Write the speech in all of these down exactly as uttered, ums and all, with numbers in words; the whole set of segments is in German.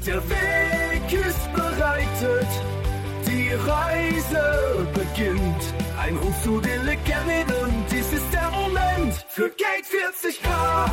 Der Weg ist bereitet, die Reise beginnt. Ein Ruf zu den Legenden und dies ist der Moment für Gate vierzig K.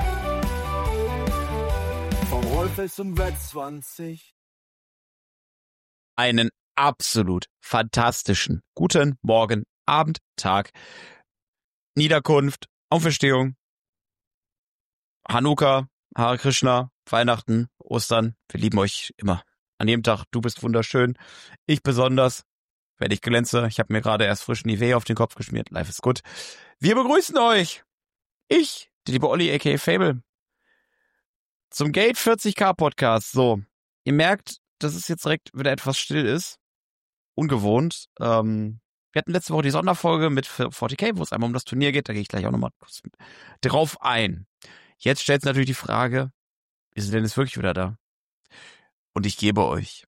Vom Rollfest zum Wett zwanzig. Einen absolut fantastischen guten Morgen, Abend, Tag, Niederkunft, Auferstehung, Hanukkah, Hare Krishna, Weihnachten, Ostern. Wir lieben euch immer. An jedem Tag, du bist wunderschön. Ich besonders, wenn ich glänze. Ich habe mir gerade erst frisch Nivea auf den Kopf geschmiert. Life is good. Wir begrüßen euch. Ich, der liebe Olli, aka Fable, zum Gate vierzig K Podcast. So, ihr merkt, dass es jetzt direkt wieder etwas still ist. Ungewohnt. Ähm, wir hatten letzte Woche die Sonderfolge mit vierzig K, wo es einmal um das Turnier geht. Da gehe ich gleich auch nochmal kurz drauf ein. Jetzt stellt sich natürlich die Frage, ist Dennis wirklich wieder da? Und ich gebe euch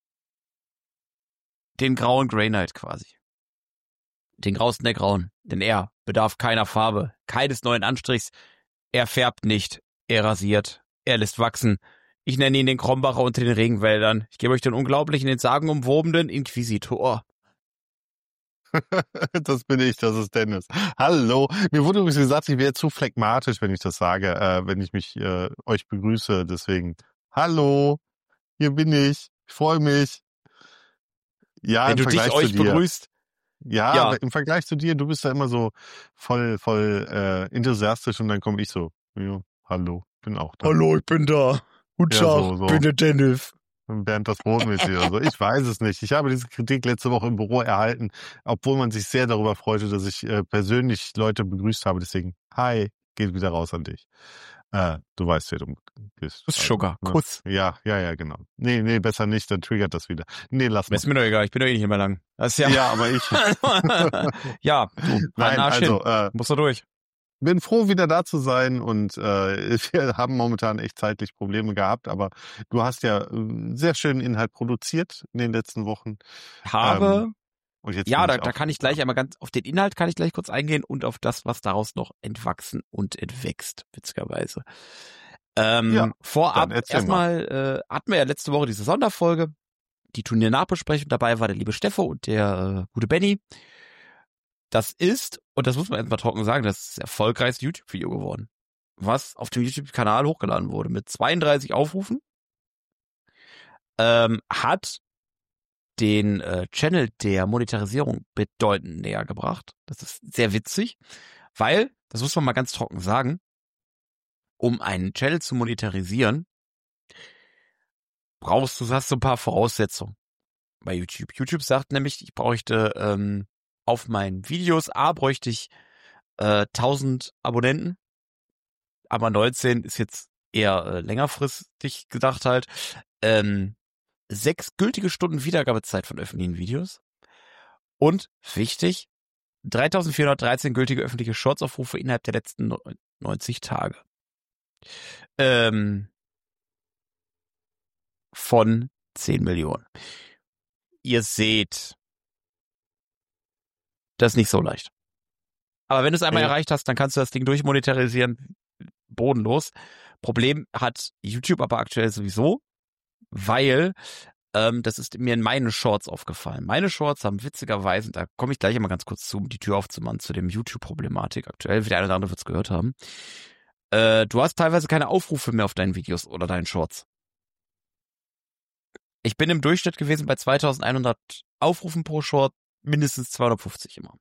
den grauen Grey Knight quasi. Den grausten der Grauen. Denn er bedarf keiner Farbe, keines neuen Anstrichs. Er färbt nicht, er rasiert, er lässt wachsen. Ich nenne ihn den Krombacher unter den Regenwäldern. Ich gebe euch den unglaublichen, den sagenumwobenen Inquisitor. Das bin ich, das ist Dennis. Hallo. Mir wurde übrigens gesagt, ich wäre zu phlegmatisch, wenn ich das sage, äh, wenn ich mich äh, euch begrüße. Deswegen, hallo, hier bin ich. Ich freue mich. Ja, wenn im du Vergleich dich euch zu dir. begrüßt. Ja, Ja. aber im Vergleich zu dir, du bist ja immer so voll, voll äh, enthusiastisch und dann komme ich so, ja, hallo, bin auch da. Hallo, ich bin da. Guten Ja, Tag, so, so. bin der Dennis. Bernd das Brotmäßig oder so. Ich weiß es nicht. Ich habe diese Kritik letzte Woche im Büro erhalten, obwohl man sich sehr darüber freute, dass ich äh, persönlich Leute begrüßt habe. Deswegen, hi, geht wieder raus an dich. Äh, du weißt, wer du bist. Kuss, Sugar, ne? Kuss. Ja, ja, ja, genau. Nee, nee, besser nicht, dann triggert das wieder. Nee, lass mal. Ist mir doch egal, ich bin doch eh nicht mehr lang. Das ist ja. Ja, aber ich. ja, du, Nein, also, äh, musst du durch. bin froh, wieder da zu sein und äh, wir haben momentan echt zeitlich Probleme gehabt, aber du hast ja äh, sehr schönen Inhalt produziert in den letzten Wochen. Habe, Ähm, und jetzt ja, bin da, ich da auch- kann ich gleich einmal ganz, auf den Inhalt kann ich gleich kurz eingehen und auf das, was daraus noch entwachsen und entwächst, witzigerweise. Ähm, Ja, vorab, dann erzähl erstmal äh, hatten wir ja letzte Woche diese Sonderfolge, die Turniernachbesprechung, dabei war der liebe Steffo und der äh, gute Benny. Das ist, und das muss man erstmal trocken sagen, das ist das erfolgreichste YouTube-Video geworden, was auf dem YouTube-Kanal hochgeladen wurde mit zweiunddreißig Aufrufen. Ähm, hat den äh, Channel der Monetarisierung bedeutend näher gebracht. Das ist sehr witzig, weil, das muss man mal ganz trocken sagen, um einen Channel zu monetarisieren, brauchst du, hast du ein paar Voraussetzungen bei YouTube. YouTube sagt nämlich, ich bräuchte ähm, auf meinen Videos, A, bräuchte ich äh, tausend Abonnenten, aber neunzehn ist jetzt eher äh, längerfristig gedacht halt, ähm, sechs gültige Stunden Wiedergabezeit von öffentlichen Videos und, wichtig, dreitausendvierhundertdreizehn gültige öffentliche Shorts-Aufrufe innerhalb der letzten neunzig Tage. Ähm, von zehn Millionen. Ihr seht, das ist nicht so leicht. Aber wenn du es einmal Ja. erreicht hast, dann kannst du das Ding durchmonetarisieren, bodenlos. Problem hat YouTube aber aktuell sowieso, weil ähm, das ist mir in meinen Shorts aufgefallen. Meine Shorts haben witzigerweise, da komme ich gleich einmal ganz kurz zu, um die Tür aufzumachen, zu dem YouTube-Problematik aktuell, wie der eine oder andere wird es gehört haben. Äh, du hast teilweise keine Aufrufe mehr auf deinen Videos oder deinen Shorts. Ich bin im Durchschnitt gewesen bei zweitausendeinhundert Aufrufen pro Short, mindestens zweihundertfünfzig immer.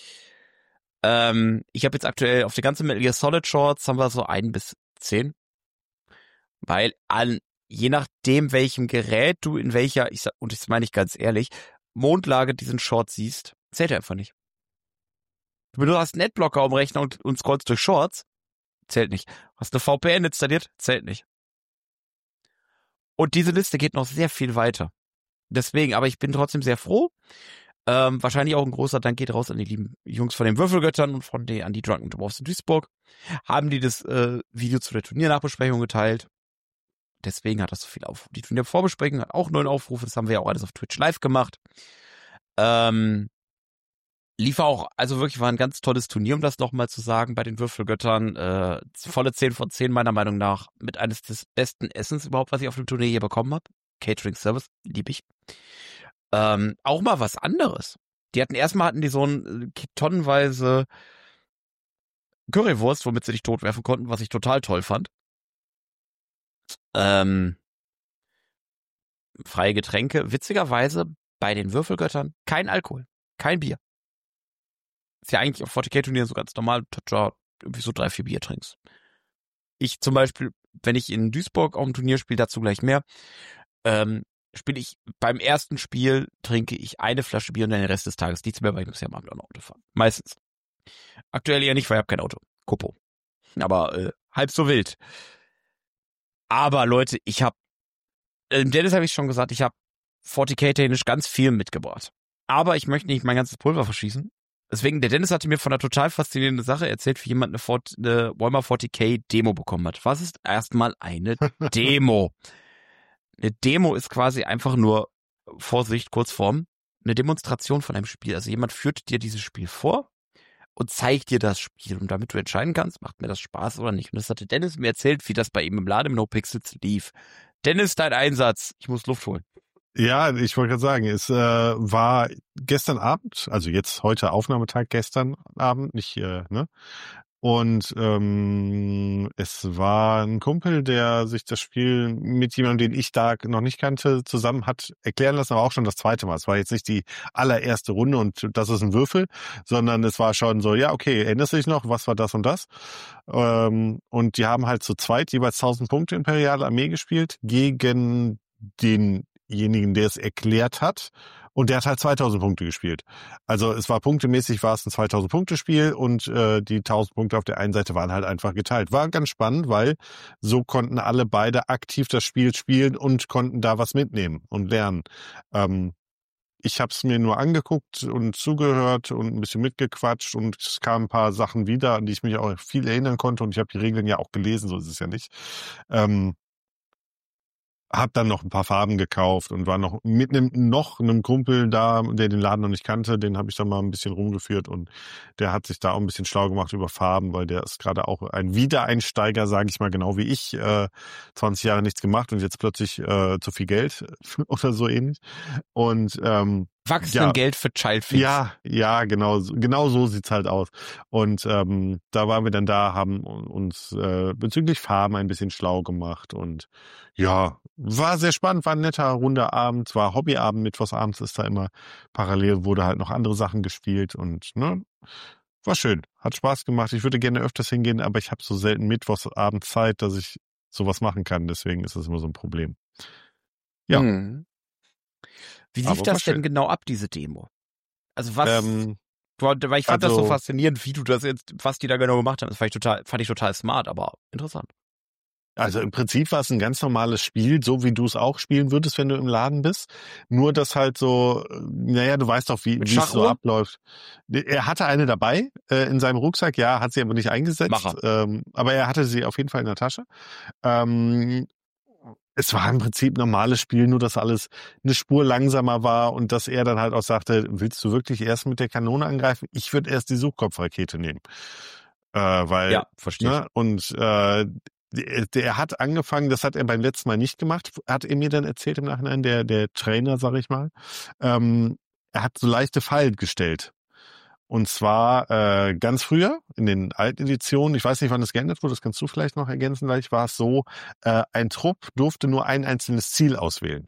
Ähm, ich habe jetzt aktuell auf die ganze Metal Gear Solid Shorts haben wir so ein bis zehn. Weil an, je nachdem, welchem Gerät du in welcher, ich sag, und das meine ich ganz ehrlich, Mondlage diesen Short siehst, zählt er einfach nicht. Du hast einen Adblocker am Rechner und, und scrollst durch Shorts, zählt nicht. Hast eine V P N installiert, zählt nicht. Und diese Liste geht noch sehr viel weiter. Deswegen, aber ich bin trotzdem sehr froh. Ähm, wahrscheinlich auch ein großer Dank geht raus an die lieben Jungs von den Würfelgöttern und von den, an die Drunken Dwarfs in Duisburg. Haben die das äh, Video zu der Turniernachbesprechung geteilt. Deswegen hat das so viel Aufrufe. Die Turniervorbesprechung hat auch neun Aufrufe. Das haben wir ja auch alles auf Twitch live gemacht. Ähm, Lief auch, also wirklich war ein ganz tolles Turnier, um das nochmal zu sagen, bei den Würfelgöttern. Äh, volle zehn von zehn meiner Meinung nach, mit eines des besten Essens überhaupt, was ich auf dem Turnier hier bekommen habe. Catering Service, lieb ich. Ähm, auch mal was anderes. Die hatten erstmal hatten die so ein äh, tonnenweise Currywurst, womit sie dich totwerfen konnten, was ich total toll fand. Ähm, freie Getränke, witzigerweise bei den Würfelgöttern kein Alkohol, kein Bier. Ist ja eigentlich auf forty K-Turnieren so ganz normal, ja, irgendwie so drei, vier Bier trinkst. Ich zum Beispiel, wenn ich in Duisburg auf dem Turnier spiele, dazu gleich mehr, ähm, spiele ich beim ersten Spiel, trinke ich eine Flasche Bier und dann den Rest des Tages nichts mehr, weil ich muss ja am Abend auch noch Auto fahren. Meistens. Aktuell eher nicht, weil ich habe kein Auto. Kopo. Aber äh, halb so wild. Aber Leute, ich habe, äh, Dennis habe ich schon gesagt, ich habe forty K-technisch ganz viel mitgebracht. Aber ich möchte nicht mein ganzes Pulver verschießen. Deswegen, der Dennis hatte mir von einer total faszinierenden Sache erzählt, wie jemand eine, Fort, eine Warhammer forty K Demo bekommen hat. Was ist erstmal eine Demo? Eine Demo ist quasi einfach nur, Vorsicht, Kurzform, eine Demonstration von einem Spiel. Also jemand führt dir dieses Spiel vor und zeigt dir das Spiel. Und damit du entscheiden kannst, macht mir das Spaß oder nicht. Und das hatte Dennis mir erzählt, wie das bei ihm im Laden im No Pixels lief. Dennis, dein Einsatz. Ich muss Luft holen. Ja, ich wollte gerade sagen, es äh, war gestern Abend, also jetzt heute Aufnahmetag, gestern Abend, nicht, äh, ne? Und ähm, es war ein Kumpel, der sich das Spiel mit jemandem, den ich da noch nicht kannte, zusammen hat erklären lassen, aber auch schon das zweite Mal. Es war jetzt nicht die allererste Runde und das ist ein Würfel, sondern es war schon so, ja, okay, erinnerst du dich noch, was war das und das? Ähm, und die haben halt zu zweit jeweils tausend Punkte Imperiale Armee gespielt gegen den denjenigen, der es erklärt hat, und der hat halt zweitausend Punkte gespielt. Also es war punktemäßig, war es ein zweitausend Punkte Spiel und äh, die tausend Punkte auf der einen Seite waren halt einfach geteilt. War ganz spannend, weil so konnten alle beide aktiv das Spiel spielen und konnten da was mitnehmen und lernen. Ähm, ich habe es mir nur angeguckt und zugehört und ein bisschen mitgequatscht und es kamen ein paar Sachen wieder, an die ich mich auch viel erinnern konnte, und ich habe die Regeln ja auch gelesen, so ist es ja nicht. Ähm, Hab dann noch ein paar Farben gekauft und war noch mit einem noch einem Kumpel da, der den Laden noch nicht kannte. Den habe ich dann mal ein bisschen rumgeführt und der hat sich da auch ein bisschen schlau gemacht über Farben, weil der ist gerade auch ein Wiedereinsteiger, sage ich mal, genau wie ich. Äh, zwanzig Jahre nichts gemacht und jetzt plötzlich äh, zu viel Geld oder so ähnlich. Und ähm, Erwachsenengeld ja, für Childfix. Ja, ja, genau, genau so sieht's halt aus. Und ähm, da waren wir dann da, haben uns äh, bezüglich Farben ein bisschen schlau gemacht und ja, war sehr spannend, war ein netter, runder Abend, war Hobbyabend, mittwochsabends ist da immer parallel, wurde halt noch andere Sachen gespielt und ne, war schön, hat Spaß gemacht. Ich würde gerne öfters hingehen, aber ich habe so selten mittwochsabend Zeit, dass ich sowas machen kann, deswegen ist das immer so ein Problem. Ja. Hm. Wie lief Aber das denn genau ab, diese Demo? Also was, ähm, weil ich fand also, das so faszinierend, wie du das jetzt, was die da genau gemacht haben. Das fand ich total, fand ich total smart, aber interessant. Also im Prinzip war es ein ganz normales Spiel, so wie du es auch spielen würdest, wenn du im Laden bist. Nur, dass halt so, naja, du weißt doch, wie wie es so abläuft. Er hatte eine dabei äh, in seinem Rucksack, ja, hat sie aber nicht eingesetzt. Ähm, aber er hatte sie auf jeden Fall in der Tasche. Ähm, Es war im Prinzip ein normales Spiel, nur dass alles eine Spur langsamer war und dass er dann halt auch sagte, willst du wirklich erst mit der Kanone angreifen? Ich würde erst die Suchkopfrakete nehmen. Äh, weil, ja, verstehe. Ne, und äh, der, der hat angefangen, das hat er beim letzten Mal nicht gemacht, hat er mir dann erzählt im Nachhinein, der, der Trainer, sag ich mal. Ähm, er hat so leichte Fallen gestellt. Und zwar äh, ganz früher, in den alten Editionen, ich weiß nicht, wann das geändert wurde, das kannst du vielleicht noch ergänzen, gleich war es so, äh, ein Trupp durfte nur ein einzelnes Ziel auswählen.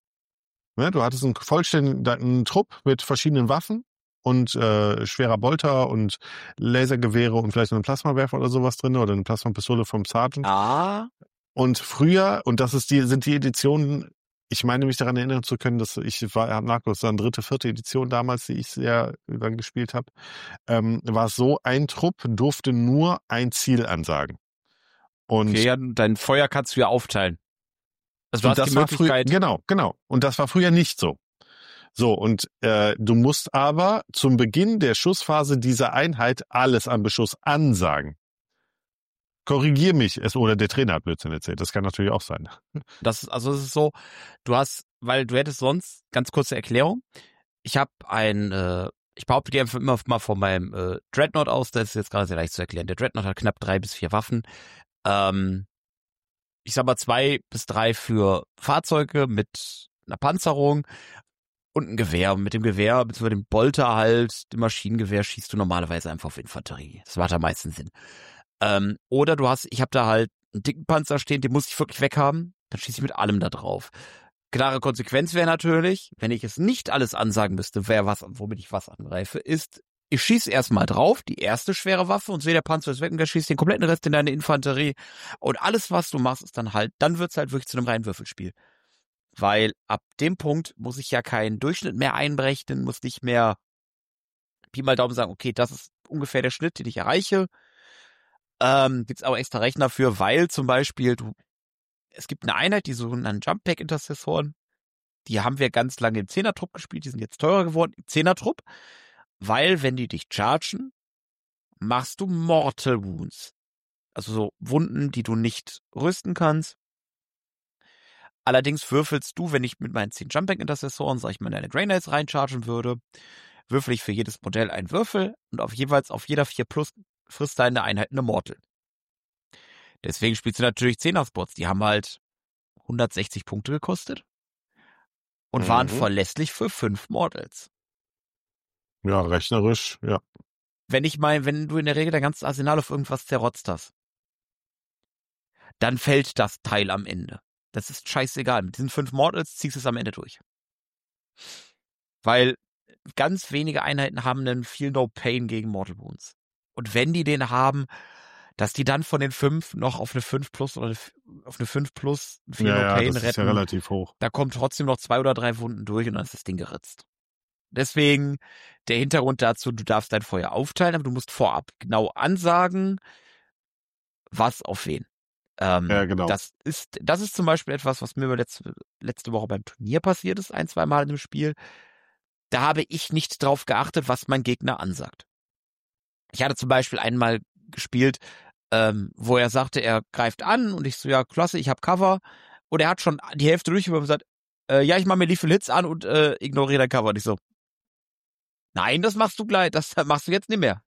Ne, du hattest einen vollständigen Trupp mit verschiedenen Waffen und äh, schwerer Bolter und Lasergewehre und vielleicht noch einen Plasmawerfer oder sowas drin oder eine Plasmapistole vom Sergeant. Ah. Und früher, und das ist die, sind die Editionen, ich meine mich daran erinnern zu können, dass ich war, Markus, dann dritte, vierte Edition damals, die ich sehr dann gespielt habe, ähm, war es so, ein Trupp durfte nur ein Ziel ansagen. Und okay, ja, dein Feuer kannst du ja aufteilen. Also du hast das die Möglichkeit. Früh, genau, genau. Und das war früher nicht so. So, und äh, du musst aber zum Beginn der Schussphase dieser Einheit alles an Beschuss ansagen. Korrigier mich, es oder der Trainer hat Blödsinn erzählt. Das kann natürlich auch sein. Das ist, also es ist so, du hast, weil du hättest sonst, ganz kurze Erklärung, ich habe ein, äh, Ich behaupte dir einfach immer mal von meinem äh, Dreadnought aus, das ist jetzt gerade sehr leicht zu erklären. Der Dreadnought hat knapp drei bis vier Waffen. Ähm, ich sag mal zwei bis drei für Fahrzeuge mit einer Panzerung und ein Gewehr. Und mit dem Gewehr, beziehungsweise dem Bolter halt, dem Maschinengewehr, schießt du normalerweise einfach auf Infanterie. Das macht am meisten Sinn. Ähm, oder du hast, ich habe da halt einen dicken Panzer stehen, den muss ich wirklich weghaben, dann schieße ich mit allem da drauf. Klare Konsequenz wäre natürlich, wenn ich es nicht alles ansagen müsste, wer was, womit ich was angreife, ist, ich schieße erstmal drauf, die erste schwere Waffe und sehe, der Panzer ist weg und der schießt den kompletten Rest in deine Infanterie. Und alles, was du machst, ist dann halt, dann wird's halt wirklich zu einem reinen Würfelspiel. Weil ab dem Punkt muss ich ja keinen Durchschnitt mehr einberechnen, muss nicht mehr Pi mal Daumen sagen, okay, das ist ungefähr der Schnitt, den ich erreiche. Ähm, gibt's aber extra Rechner für, weil zum Beispiel du es gibt eine Einheit, die sogenannten Jump-Pack-Intercessoren. Die haben wir ganz lange im Zehner-Trupp gespielt. Die sind jetzt teurer geworden im Zehner-Trupp. Weil, wenn die dich chargen, machst du Mortal Wounds. Also so Wunden, die du nicht rüsten kannst. Allerdings würfelst du, wenn ich mit meinen zehn Jump-Pack-Intercessoren, sag ich mal, in deine Grey-Knights reinchargen würde, würfel ich für jedes Modell einen Würfel und auf jeweils auf jeder vier plus frisst deine Einheit eine Mortal. Deswegen spielst du natürlich Zehner-Spots. Die haben halt hundertsechzig Punkte gekostet und mhm. waren verlässlich für fünf Mortals. Ja, rechnerisch, ja. Wenn ich mal, wenn du in der Regel dein ganzes Arsenal auf irgendwas zerrotzt hast, dann fällt das Teil am Ende. Das ist scheißegal. Mit diesen fünf Mortals ziehst du es am Ende durch. Weil ganz wenige Einheiten haben einen viel No Pain gegen Mortal Wounds. Und wenn die den haben, dass die dann von den fünf noch auf eine fünf plus oder auf eine fünf plus viel ja, No Pain ja, das retten. ist ja relativ hoch. Da kommen trotzdem noch zwei oder drei Wunden durch und dann ist das Ding geritzt. Deswegen der Hintergrund dazu, du darfst dein Feuer aufteilen, aber du musst vorab genau ansagen, was auf wen. Ähm, ja, genau. Das ist, das ist zum Beispiel etwas, was mir letzte, letzte Woche beim Turnier passiert ist, ein, zwei Mal in dem Spiel. Da habe ich nicht drauf geachtet, was mein Gegner ansagt. Ich hatte zum Beispiel einmal gespielt, ähm, wo er sagte, er greift an und ich so, ja, klasse, ich habe Cover. Und er hat schon die Hälfte durch und gesagt, äh, ja, ich mache mir Lethal Hits an und äh, ignoriere dein Cover. Und ich so, nein, das machst du gleich, das machst du jetzt nicht mehr.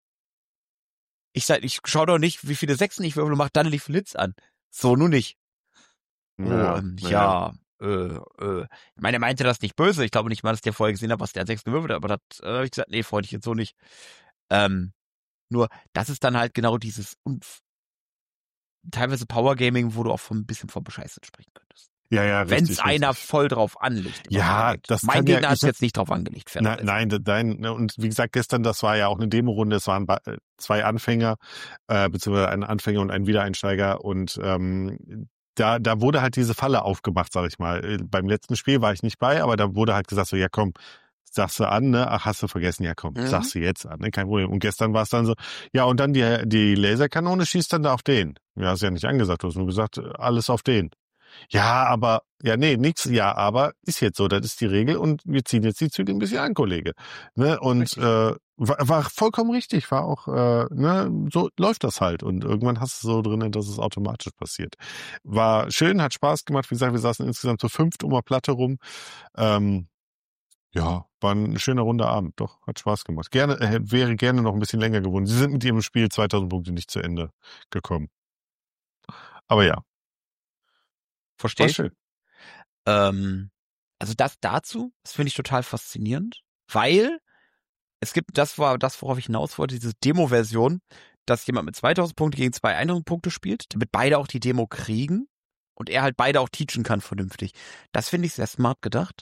Ich sag, ich schau doch nicht, wie viele Sechsen ich würfel und mach dann Lethal Hits an. So, nun nicht. Ja, oh, ähm, ja. ja, äh, äh. Ich meine, er meinte das nicht böse. Ich glaube nicht mal, dass der vorher gesehen hat, was der an Sechs gewürfelt hat, aber das äh, habe ich gesagt, nee, Freundchen, jetzt so nicht. Ähm, Nur, das ist dann halt genau dieses unf- teilweise Power Gaming, wo du auch von ein bisschen vom Bescheißen sprechen könntest. Ja, ja, Wenn richtig. es einer richtig. voll drauf anlegt. Ja, anlegt. das Mein kann Gegner ja, hat ich es jetzt nicht drauf angelegt. Nein, nein, nein, ne, und wie gesagt, gestern, das war ja auch eine Demo-Runde, es waren ba- zwei Anfänger, äh, beziehungsweise ein Anfänger und ein Wiedereinsteiger und ähm, da, da wurde halt diese Falle aufgemacht, sag ich mal. Beim letzten Spiel war ich nicht bei, aber da wurde halt gesagt so, ja komm, sagst du an, ne? Ach, hast du vergessen, ja komm, Mhm. sagst du jetzt an, ne? Kein Problem. Und gestern war es dann so, ja, und dann die, die Laserkanone schießt dann da auf den. Ja, hast ja nicht angesagt, du hast nur gesagt, alles auf den. Ja, aber, ja, nee, nix, ja, aber ist jetzt so, das ist die Regel und wir ziehen jetzt die Zügel ein bisschen an, Kollege. Ne? Und Richtig. äh, war, war vollkommen richtig, war auch, äh, ne, so läuft das halt. Und irgendwann hast du so drin, dass es automatisch passiert. War schön, hat Spaß gemacht. Wie gesagt, wir saßen insgesamt zu fünft um eine Platte rum. Ähm, ja, war ein schöner runder Abend, doch, hat Spaß gemacht. Gerne, äh, wäre gerne noch ein bisschen länger geworden. Sie sind mit ihrem Spiel zweitausend Punkte nicht zu Ende gekommen. Aber ja, Verstehe war ich. schön. Ähm, also das dazu, das finde ich total faszinierend, weil es gibt, das war das, worauf ich hinaus wollte, diese Demo-Version, dass jemand mit zweitausend Punkte gegen zwei tausend Punkte spielt, damit beide auch die Demo kriegen und er halt beide auch teachen kann vernünftig. Das finde ich sehr smart gedacht.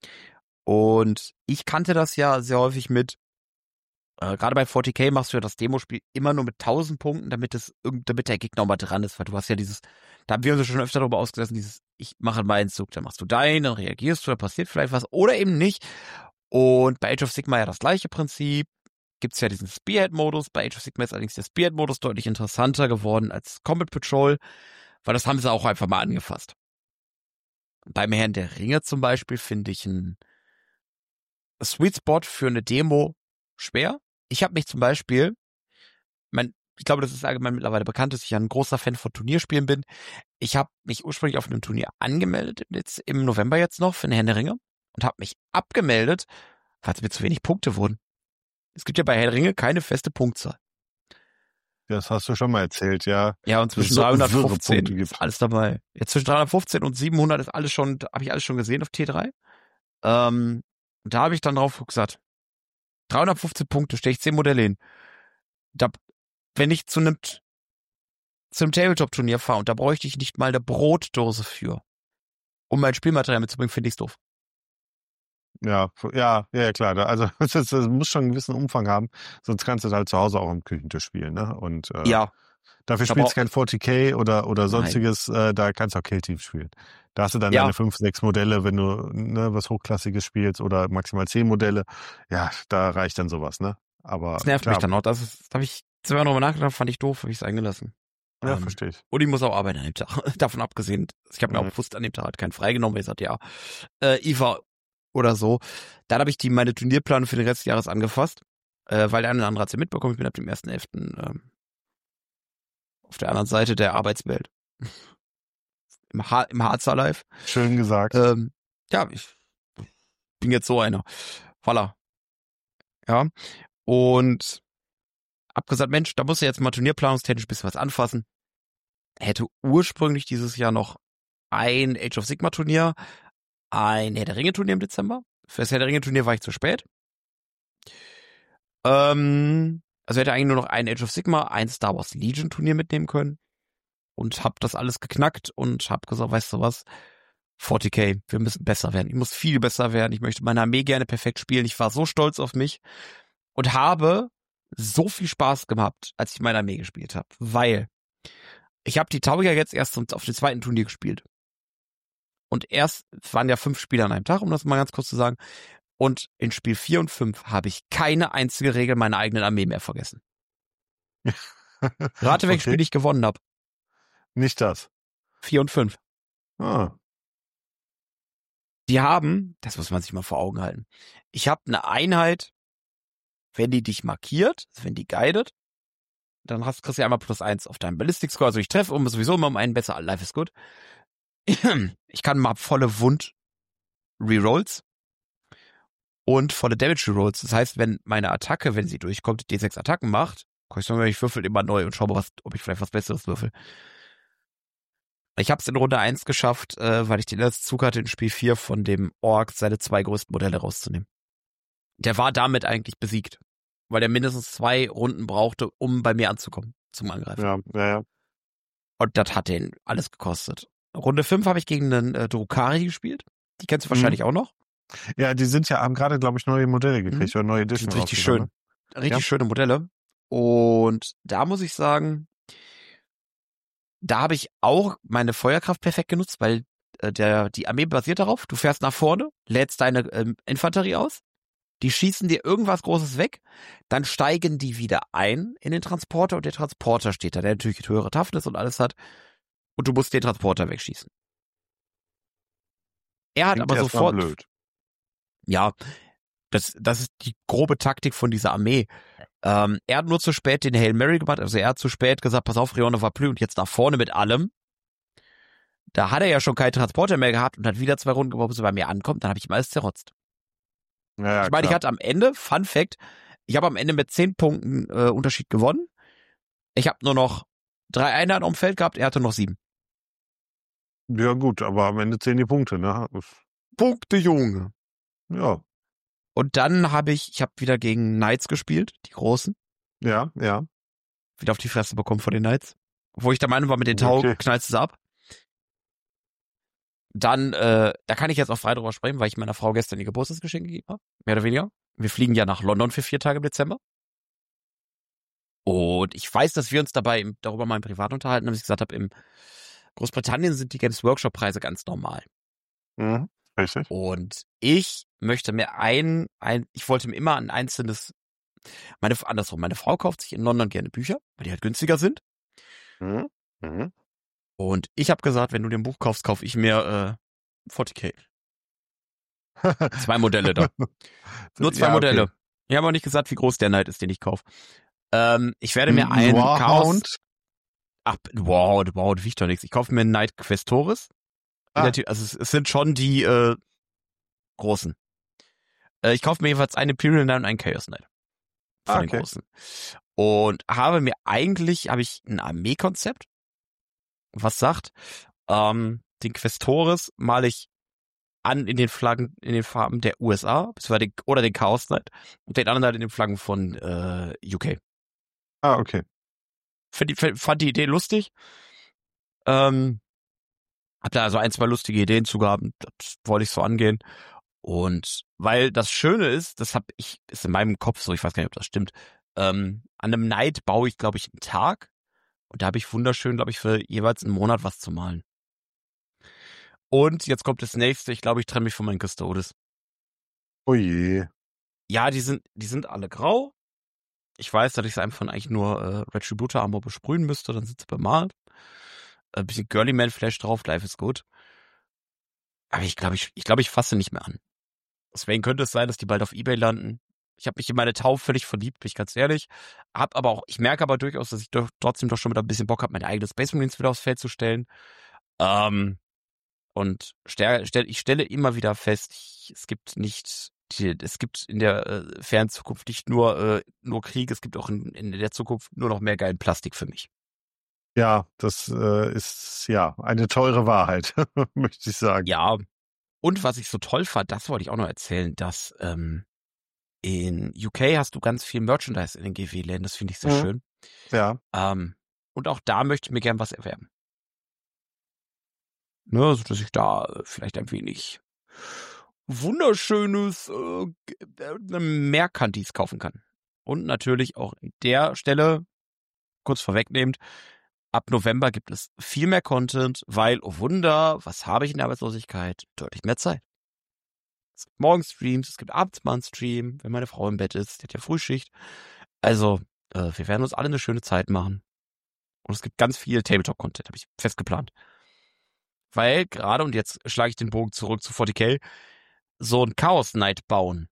Und ich kannte das ja sehr häufig mit, äh, gerade bei vierzig K machst du ja das Demospiel immer nur mit tausend Punkten, damit es irgend- damit der Gegner auch mal dran ist, weil du hast ja dieses, da haben wir uns ja schon öfter darüber ausgelassen, dieses, ich mache meinen Zug, dann machst du deinen, dann reagierst du, dann passiert vielleicht was oder eben nicht. Und bei Age of Sigmar ja das gleiche Prinzip. Gibt's ja diesen Spearhead-Modus. Bei Age of Sigmar ist allerdings der Spearhead-Modus deutlich interessanter geworden als Combat Patrol, weil das haben sie auch einfach mal angefasst. Beim Herrn der Ringe zum Beispiel finde ich ein Sweet Spot für eine Demo schwer. Ich habe mich zum Beispiel, mein, ich glaube, das ist allgemein mittlerweile bekannt, dass ich ja ein großer Fan von Turnierspielen bin. Ich habe mich ursprünglich auf einem Turnier angemeldet, jetzt im November jetzt noch, für den Herrn der Ringe, und habe mich abgemeldet, weil es mir zu wenig Punkte wurden. Es gibt ja bei Herr der Ringe keine feste Punktzahl. Das hast du schon mal erzählt, ja. Ja, und zwischen so dreihundertfünfzehn wirre ist alles dabei. Jetzt zwischen dreihundertfünfzehn und siebenhundert ist alles schon, habe ich alles schon gesehen auf T drei. Ähm, und da habe ich dann drauf gesagt, dreihundertfünfzehn Punkte, stehe ich zehn Modelle hin. Da, wenn ich zu einem zu einem Tabletop-Turnier fahre und da bräuchte ich nicht mal eine Brotdose für, um mein Spielmaterial mitzubringen, finde ich es doof. Ja, ja, ja, klar. Da- Also das, das muss schon einen gewissen Umfang haben, sonst kannst du halt zu Hause auch am Küchentisch spielen, ne? Und äh, Ja, dafür ich hab spielst auch- du kein vierzig K oder oder Nein. sonstiges, äh, da kannst du auch Kill-Team spielen. Da hast du dann Ja. deine fünf, sechs Modelle, wenn du ne, was Hochklassiges spielst oder maximal zehn Modelle. Ja, da reicht dann sowas, ne? Aber das nervt klar, mich dann noch. Das ist, da habe ich zweimal nochmal nachgedacht, fand ich doof, habe ich es eingelassen. Ja, Ähm, verstehe ich. Und ich muss auch arbeiten an dem Tag. Davon abgesehen, ich habe mir Mhm. auch bewusst an dem Tag halt keinen freigenommen, weil ich sagte, ja, äh, I V A oder so. Dann habe ich die meine Turnierpläne für den Rest des Jahres angefasst, äh, weil der eine oder andere hat sie mitbekommen. Ich bin ab dem ersten elften Ähm, auf der anderen Seite der Arbeitswelt. Im, ha im Harzer Live. Schön gesagt. Ähm, ja, ich bin jetzt so einer. Voila. Ja. Und hab gesagt, Mensch, da musst du jetzt mal turnierplanungstechnisch ein bisschen was anfassen. Hätte ursprünglich dieses Jahr noch ein Age of Sigmar Turnier, ein Herr der Ringe Turnier im Dezember. Für das Herr der Ringe Turnier war ich zu spät. Ähm, also hätte eigentlich nur noch ein Age of Sigmar, ein Star Wars Legion Turnier mitnehmen können. Und hab das alles geknackt und hab gesagt, weißt du was, vierzig K, wir müssen besser werden. Ich muss viel besser werden. Ich möchte meine Armee gerne perfekt spielen. Ich war so stolz auf mich und habe so viel Spaß gehabt, als ich meine Armee gespielt habe. Weil ich habe die Tauiger jetzt erst auf dem zweiten Turnier gespielt. Und erst, es waren ja fünf Spieler an einem Tag, um das mal ganz kurz zu sagen. Und in Spiel vier und fünf habe ich keine einzige Regel meiner eigenen Armee mehr vergessen. Rate, welches Okay. Spiel ich gewonnen habe. Nicht das. vier und fünf. Ah. Die haben, das muss man sich mal vor Augen halten, ich habe eine Einheit, wenn die dich markiert, also wenn die guidet, dann hast, kriegst du einmal plus eins auf deinen Ballistic Score. Also ich treffe um sowieso immer um einen besser, life is good. Ich kann mal volle Wund Rerolls und volle Damage Rerolls. Das heißt, wenn meine Attacke, wenn sie durchkommt, D sechs Attacken macht, kann ich sagen, ich würfel immer neu und schau mal, was, ob ich vielleicht was Besseres würfel. Ich habe es in Runde eins geschafft, äh, weil ich den letzten Zug hatte in Spiel vier von dem Ork seine zwei größten Modelle rauszunehmen. Der war damit eigentlich besiegt, weil der mindestens zwei Runden brauchte, um bei mir anzukommen zum Angreifen. Ja, ja, ja. Und das hat den alles gekostet. Runde fünf habe ich gegen einen äh, Drukari gespielt. Die kennst du wahrscheinlich Mhm. auch noch. Ja, die sind ja, haben gerade, glaube ich, neue Modelle gekriegt oder neue Die Edition. sind richtig rausgekommen, schön. Richtig Ja. schöne Modelle. Und da muss ich sagen, da habe ich auch meine Feuerkraft perfekt genutzt, weil äh, der die Armee basiert darauf, du fährst nach vorne, lädst deine ähm, Infanterie aus, die schießen dir irgendwas Großes weg, dann steigen die wieder ein in den Transporter und der Transporter steht da, der natürlich höhere Toughness und alles hat und du musst den Transporter wegschießen. Er hat Klingt aber erstmal sofort, blöd. ja, das, das ist die grobe Taktik von dieser Armee. Ähm, er hat nur zu spät den Hail Mary gemacht, also er hat zu spät gesagt, pass auf, Rione war plü und jetzt nach vorne mit allem. Da hat er ja schon keinen Transporter mehr gehabt und hat wieder zwei Runden gebraucht, bis er bei mir ankommt, dann habe ich ihm alles zerrotzt. Ja, ja, ich meine, ich klar. hatte am Ende, Fun Fact, ich habe am Ende mit zehn Punkten äh, Unterschied gewonnen. Ich habe nur noch drei Einheiten auf dem Feld gehabt, er hatte noch sieben. Ja, gut, aber am Ende zählen die Punkte, ne? Punkte, Junge. Ja, Und dann habe ich, ich habe wieder gegen Knights gespielt, die Großen. ja, ja. Wieder auf die Fresse bekommen von den Knights. Wo ich der Meinung war, mit den Tau Okay. knallst du es ab. Dann, äh, da kann ich jetzt auch frei drüber sprechen, weil ich meiner Frau gestern ihr Geburtstagsgeschenk gegeben habe. Mehr oder weniger. Wir fliegen ja nach London für vier Tage im Dezember. Und ich weiß, dass wir uns dabei im, darüber mal im Privat unterhalten, dass ich gesagt habe, in Großbritannien sind die Games Workshop Preise ganz normal. Mhm. Richtig. Und ich möchte mir ein, ein, ich wollte mir immer ein einzelnes, meine, andersrum, meine Frau kauft sich in London gerne Bücher, weil die halt günstiger sind. Mhm. Mhm. Und ich habe gesagt, wenn du dir ein Buch kaufst, kaufe ich mir äh, vierzig K. Zwei Modelle da. Nur zwei Ja, okay. Modelle. Ich habe auch nicht gesagt, wie groß der Knight ist, den ich kaufe. Ähm, ich werde mir einen Warhound. Chaos... Ach, wow, wow, das wiegt doch nichts. Ich kaufe mir einen Knight Questoris. Ah. Also es, es sind schon die äh, großen. Äh, ich kaufe mir jeweils eine Imperial Knight und einen Chaos Knight. Von Ah, den okay. großen. Und habe mir eigentlich, habe ich ein Armeekonzept, was sagt, ähm, den Questores male ich an in den Flaggen, in den Farben der U S A, beziehungsweise den, oder den Chaos Knight und den anderen halt in den Flaggen von äh, U K. Ah, okay. Fand die, fand die Idee lustig. Ähm, hab da also ein, zwei lustige Ideen zu gehabt, das wollte ich so angehen. Und weil das Schöne ist, das hab ich, ist in meinem Kopf so, ich weiß gar nicht, ob das stimmt, ähm, an einem Night baue ich, glaube ich, einen Tag und da habe ich wunderschön, glaube ich, für jeweils einen Monat was zu malen. Und jetzt kommt das nächste, ich glaube, ich trenne mich von meinen Custodes. Oh je. Ja, die sind, die sind alle grau. Ich weiß, dass ich es einfach von eigentlich nur äh, Retributor Armor besprühen müsste, dann sind sie bemalt. Ein bisschen Girly Man Flash drauf, life is good. Aber ich glaube, ich, ich glaube, ich fasse nicht mehr an. Deswegen könnte es sein, dass die bald auf eBay landen. Ich habe mich in meine Tau völlig verliebt, bin ich ganz ehrlich. Hab aber auch, ich merke aber durchaus, dass ich doch, trotzdem doch schon wieder ein bisschen Bock habe, meine eigenen Space Marines wieder aufs Feld zu stellen. Ähm, und stell, stell, ich stelle immer wieder fest, ich, es gibt nicht, die, es gibt in der äh, fernen Zukunft nicht nur äh, nur Krieg, es gibt auch in, in der Zukunft nur noch mehr geilen Plastik für mich. Ja, das äh, ist ja eine teure Wahrheit, möchte ich sagen. Ja, und was ich so toll fand, das wollte ich auch noch erzählen, dass ähm, in U K hast du ganz viel Merchandise in den G W-Läden, das finde ich sehr Mhm. schön. Ja. Ähm, und auch da möchte ich mir gern was erwerben. Ne, so dass ich da äh, vielleicht ein wenig wunderschönes äh, äh, Mehrkantis kaufen kann. Und natürlich auch an der Stelle, kurz vorwegnehmend, ab November gibt es viel mehr Content, weil, oh Wunder, was habe ich in der Arbeitslosigkeit? Deutlich mehr Zeit. Es gibt morgens Streams, es gibt abends mal einen Stream, wenn meine Frau im Bett ist, die hat ja Frühschicht. Also, äh, wir werden uns alle eine schöne Zeit machen. Und es gibt ganz viel Tabletop-Content, habe ich fest geplant. Weil gerade, und jetzt schlage ich den Bogen zurück zu forty K, so ein Chaos Knight bauen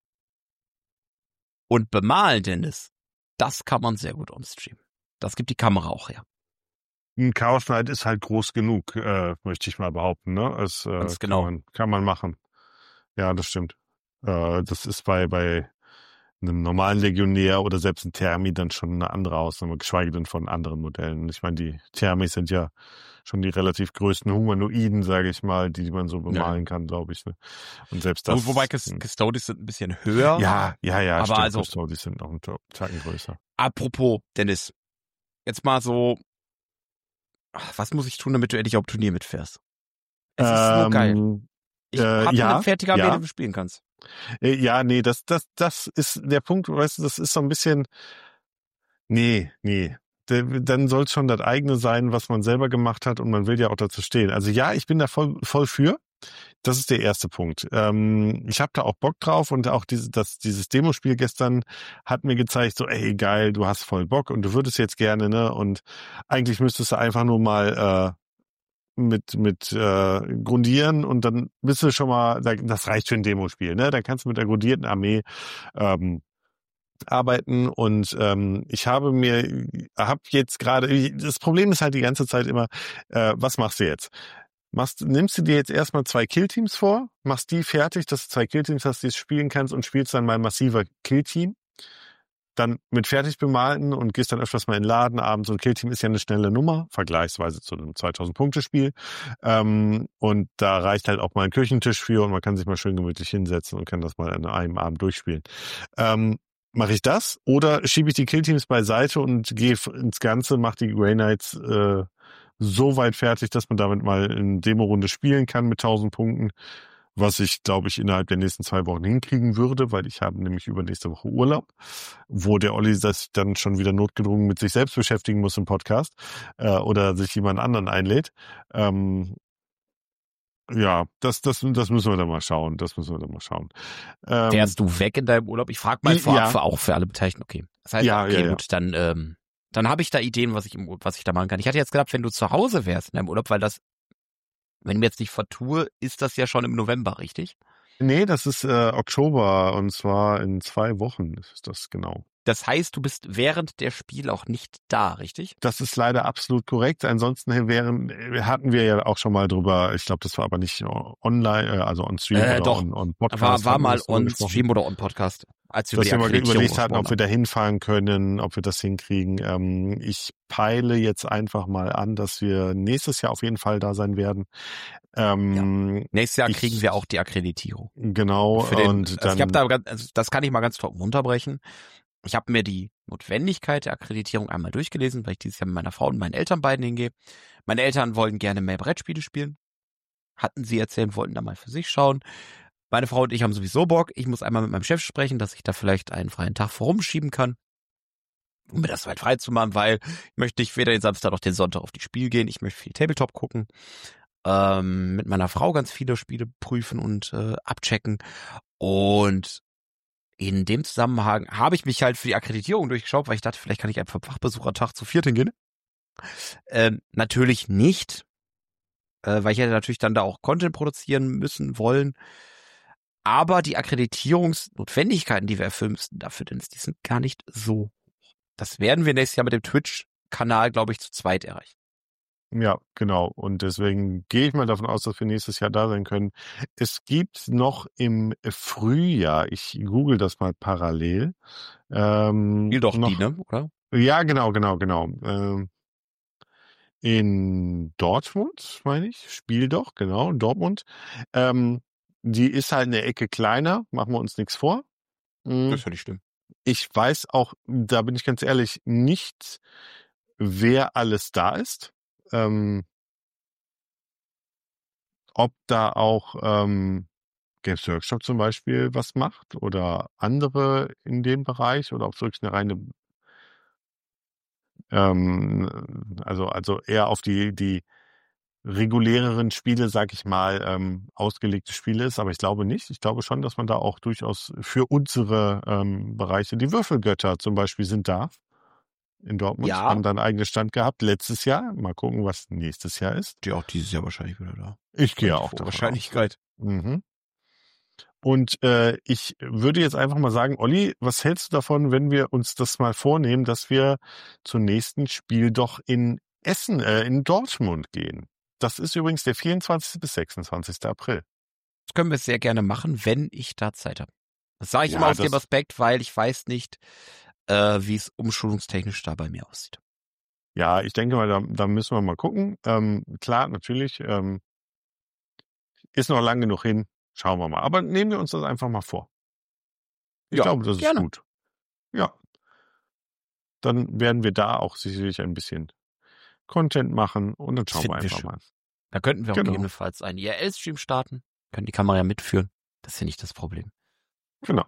und bemalen, Dennis, das kann man sehr gut on Stream. Das gibt die Kamera auch her. Ein Chaos Knight ist halt groß genug, äh, möchte ich mal behaupten. Ne? Das äh, Ganz genau. kann man, kann man machen. Ja, das stimmt. Äh, das ist bei, bei einem normalen Legionär oder selbst ein Thermi dann schon eine andere Ausnahme, geschweige denn von anderen Modellen. Ich meine, die Thermis sind ja schon die relativ größten Humanoiden, sage ich mal, die man so bemalen Ja. kann, glaube ich. Ne? Und selbst das. Wobei Custodes sind ein bisschen höher. Ja, ja, ja, aber stimmt. also, Custodes sind noch einen Tacken größer. Apropos, Dennis, jetzt mal so, was muss ich tun, damit du endlich auf Turnier mitfährst? Es ist ähm, so geil. Ich äh, habe ja, eine fertige Armee, ja. die du spielen kannst. Ja, nee, das, das, das ist der Punkt, weißt du, das ist so ein bisschen, nee, nee. Dann soll es schon das eigene sein, was man selber gemacht hat und man will ja auch dazu stehen. Also ja, ich bin da voll, voll für. Das ist der erste Punkt. Ähm, ich habe da auch Bock drauf und auch diese, das, dieses Demospiel gestern hat mir gezeigt, so ey, geil, du hast voll Bock und du würdest jetzt gerne, ne? Und eigentlich müsstest du einfach nur mal äh, mit mit äh, grundieren und dann bist du schon mal, das reicht für ein Demospiel, ne? Dann kannst du mit der grundierten Armee ähm, arbeiten und ähm, ich habe mir, habe jetzt gerade, das Problem ist halt die ganze Zeit immer, äh, was machst du jetzt? Machst, nimmst du dir jetzt erstmal zwei Killteams vor, machst die fertig, dass du zwei Killteams hast, die du spielen kannst und spielst dann mal massiver Killteam. Dann mit fertig bemalten und gehst dann öfters mal in den Laden abends. So ein Killteam ist ja eine schnelle Nummer, vergleichsweise zu einem zweitausend-Punkte-Spiel. Ähm, und da reicht halt auch mal ein Küchentisch für und man kann sich mal schön gemütlich hinsetzen und kann das mal an einem Abend durchspielen. Ähm, Mache ich das oder schiebe ich die Killteams beiseite und gehe ins Ganze, mache die Grey Knights äh, so weit fertig, dass man damit mal eine Demo-Runde spielen kann mit tausend Punkten, was ich, glaube ich, innerhalb der nächsten zwei Wochen hinkriegen würde, weil ich habe nämlich übernächste Woche Urlaub, wo der Olli sich dann schon wieder notgedrungen mit sich selbst beschäftigen muss im Podcast äh, oder sich jemand anderen einlädt. Ähm, ja, das, das, das müssen wir dann mal schauen. Das müssen wir dann mal schauen. Ähm, Fährst du weg in deinem Urlaub? Ich frage mal vorab ja. für auch für alle Beteiligten. Okay. Das heißt, Ja, okay, ja, ja. gut, dann, ähm, dann habe ich da Ideen, was ich im, was ich da machen kann. Ich hatte jetzt gedacht, wenn du zu Hause wärst in deinem Urlaub, weil das, wenn ich mir jetzt nicht vertue, ist das ja schon im November, richtig? Nee, das ist äh, Oktober und zwar in zwei Wochen ist das genau. Das heißt, du bist während der Spiel auch nicht da, richtig? Das ist leider absolut korrekt. Ansonsten wären, hatten wir ja auch schon mal drüber, ich glaube, das war aber nicht online, also on Stream Äh, oder doch. on, on Podcast. War, war hatten wir mal das drüber on gesprochen. Stream oder on Podcast, als wir über Dass die wir mal Akkreditierung überlegt hatten, ob wir gesprochen da hinfahren können, ob wir das hinkriegen. Ähm, ich peile jetzt einfach mal an, dass wir nächstes Jahr auf jeden Fall da sein werden. Ähm, haben. Nächstes Jahr ich- kriegen wir auch die Akkreditierung. Genau. Für den, und also dann, ich habe da, ganz- also das kann ich mal ganz trocken runterbrechen. Ich habe mir die Notwendigkeit der Akkreditierung einmal durchgelesen, weil ich dieses Jahr mit meiner Frau und meinen Eltern beiden hingehe. Meine Eltern wollen gerne mehr Brettspiele spielen. Hatten sie erzählt, wollten da mal für sich schauen. Meine Frau und ich haben sowieso Bock. Ich muss einmal mit meinem Chef sprechen, dass ich da vielleicht einen freien Tag vorumschieben kann, um mir das weit frei zu machen, weil ich möchte nicht weder den Samstag noch den Sonntag auf die Spiel gehen. Ich möchte viel Tabletop gucken. Ähm, mit meiner Frau ganz viele Spiele prüfen und äh, abchecken. Und in dem Zusammenhang habe ich mich halt für die Akkreditierung durchgeschaut, weil ich dachte, vielleicht kann ich einfach Fachbesuchertag zu viert hingehen. Ähm, natürlich nicht, äh, weil ich hätte natürlich dann da auch Content produzieren müssen, wollen. Aber die Akkreditierungsnotwendigkeiten, die wir erfüllen müssen dafür, denn die sind gar nicht so hoch. Das werden wir nächstes Jahr mit dem Twitch-Kanal, glaube ich, zu zweit erreichen. ja, genau. Und deswegen gehe ich mal davon aus, dass wir nächstes Jahr da sein können. Es gibt noch im Frühjahr, ich google das mal parallel. Ähm, Spiel doch noch, die, ne? Oder? Ja, genau, genau, genau. Ähm, in Dortmund, meine ich. Spiel doch, genau, in Dortmund. Ähm, die ist halt eine Ecke kleiner, machen wir uns nichts vor. Mhm. Das würde ich stimmen. Ich weiß auch, da bin ich ganz ehrlich, nicht, wer alles da ist. Ähm, ob da auch ähm, Games Workshop zum Beispiel was macht oder andere in dem Bereich oder ob es wirklich eine reine, ähm, also also eher auf die die reguläreren Spiele, sag ich mal, ähm, ausgelegte Spiele ist, aber ich glaube nicht. Ich glaube schon, dass man da auch durchaus für unsere ähm, Bereiche, die Würfelgötter zum Beispiel sind da in Dortmund, Ja. haben da einen eigenen Stand gehabt letztes Jahr. Mal gucken, was nächstes Jahr ist. Die auch dieses Jahr wahrscheinlich wieder da. Ich gehe auch Hohe davon Wahrscheinlichkeit. aus. Mhm. Und äh, ich würde jetzt einfach mal sagen, Olli, was hältst du davon, wenn wir uns das mal vornehmen, dass wir zum nächsten Spiel doch in Essen, äh, in Dortmund gehen? Das ist übrigens der vierundzwanzigste bis sechsundzwanzigste April. Das können wir sehr gerne machen, wenn ich da Zeit habe. Das sage ich Ja, immer aus das- dem Aspekt, weil ich weiß nicht, äh, wie es umschulungstechnisch da bei mir aussieht. Ja, ich denke mal, da, da müssen wir mal gucken. Ähm, klar, natürlich, ähm, ist noch lang genug hin. Schauen wir mal. Aber nehmen wir uns das einfach mal vor. Ich Ja, glaube, das ist gerne. gut. Ja. Dann werden wir da auch sicherlich ein bisschen Content machen und dann Das schauen wir finden wir einfach schön. mal. Da könnten wir auch Genau. gegebenenfalls einen I R L-Stream starten, können die Kamera ja mitführen. Das ist ja nicht das Problem. Genau.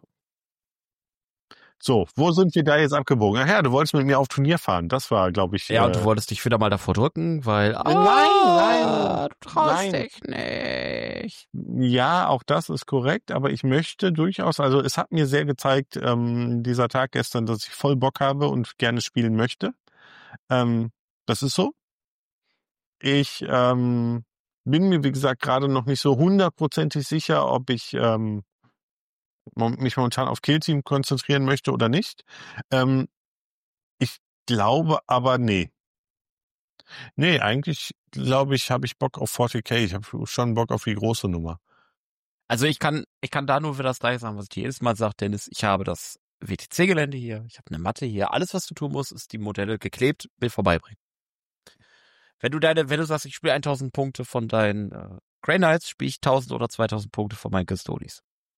So, wo sind wir da jetzt abgebogen? Ach ja, du wolltest mit mir auf Turnier fahren. Das war, glaube ich. Ja, und äh, du wolltest dich wieder mal davor drücken, weil ah, nein, du traust nein. dich nicht. Ja, auch das ist korrekt, aber ich möchte durchaus, also es hat mir sehr gezeigt, ähm, dieser Tag gestern, dass ich voll Bock habe und gerne spielen möchte. Ähm, das ist so. Ich ähm, bin mir, wie gesagt, gerade noch nicht so hundertprozentig sicher, ob ich ähm, mom- mich momentan auf Killteam konzentrieren möchte oder nicht. Ähm, ich glaube aber, nee. Nee, eigentlich glaube ich, habe ich Bock auf vierzig K. Ich habe schon Bock auf die große Nummer. Also ich kann, ich kann da nur für das gleiche sagen, was ich jedes Mal sage, Dennis. Ich habe das W T C-Gelände hier, ich habe eine Matte hier. Alles, was du tun musst, ist die Modelle geklebt, Bild vorbeibringen. Wenn du deine, wenn du sagst, ich spiele tausend Punkte von deinen äh, Grey Knights, spiele ich tausend oder zweitausend Punkte von meinen Custodes.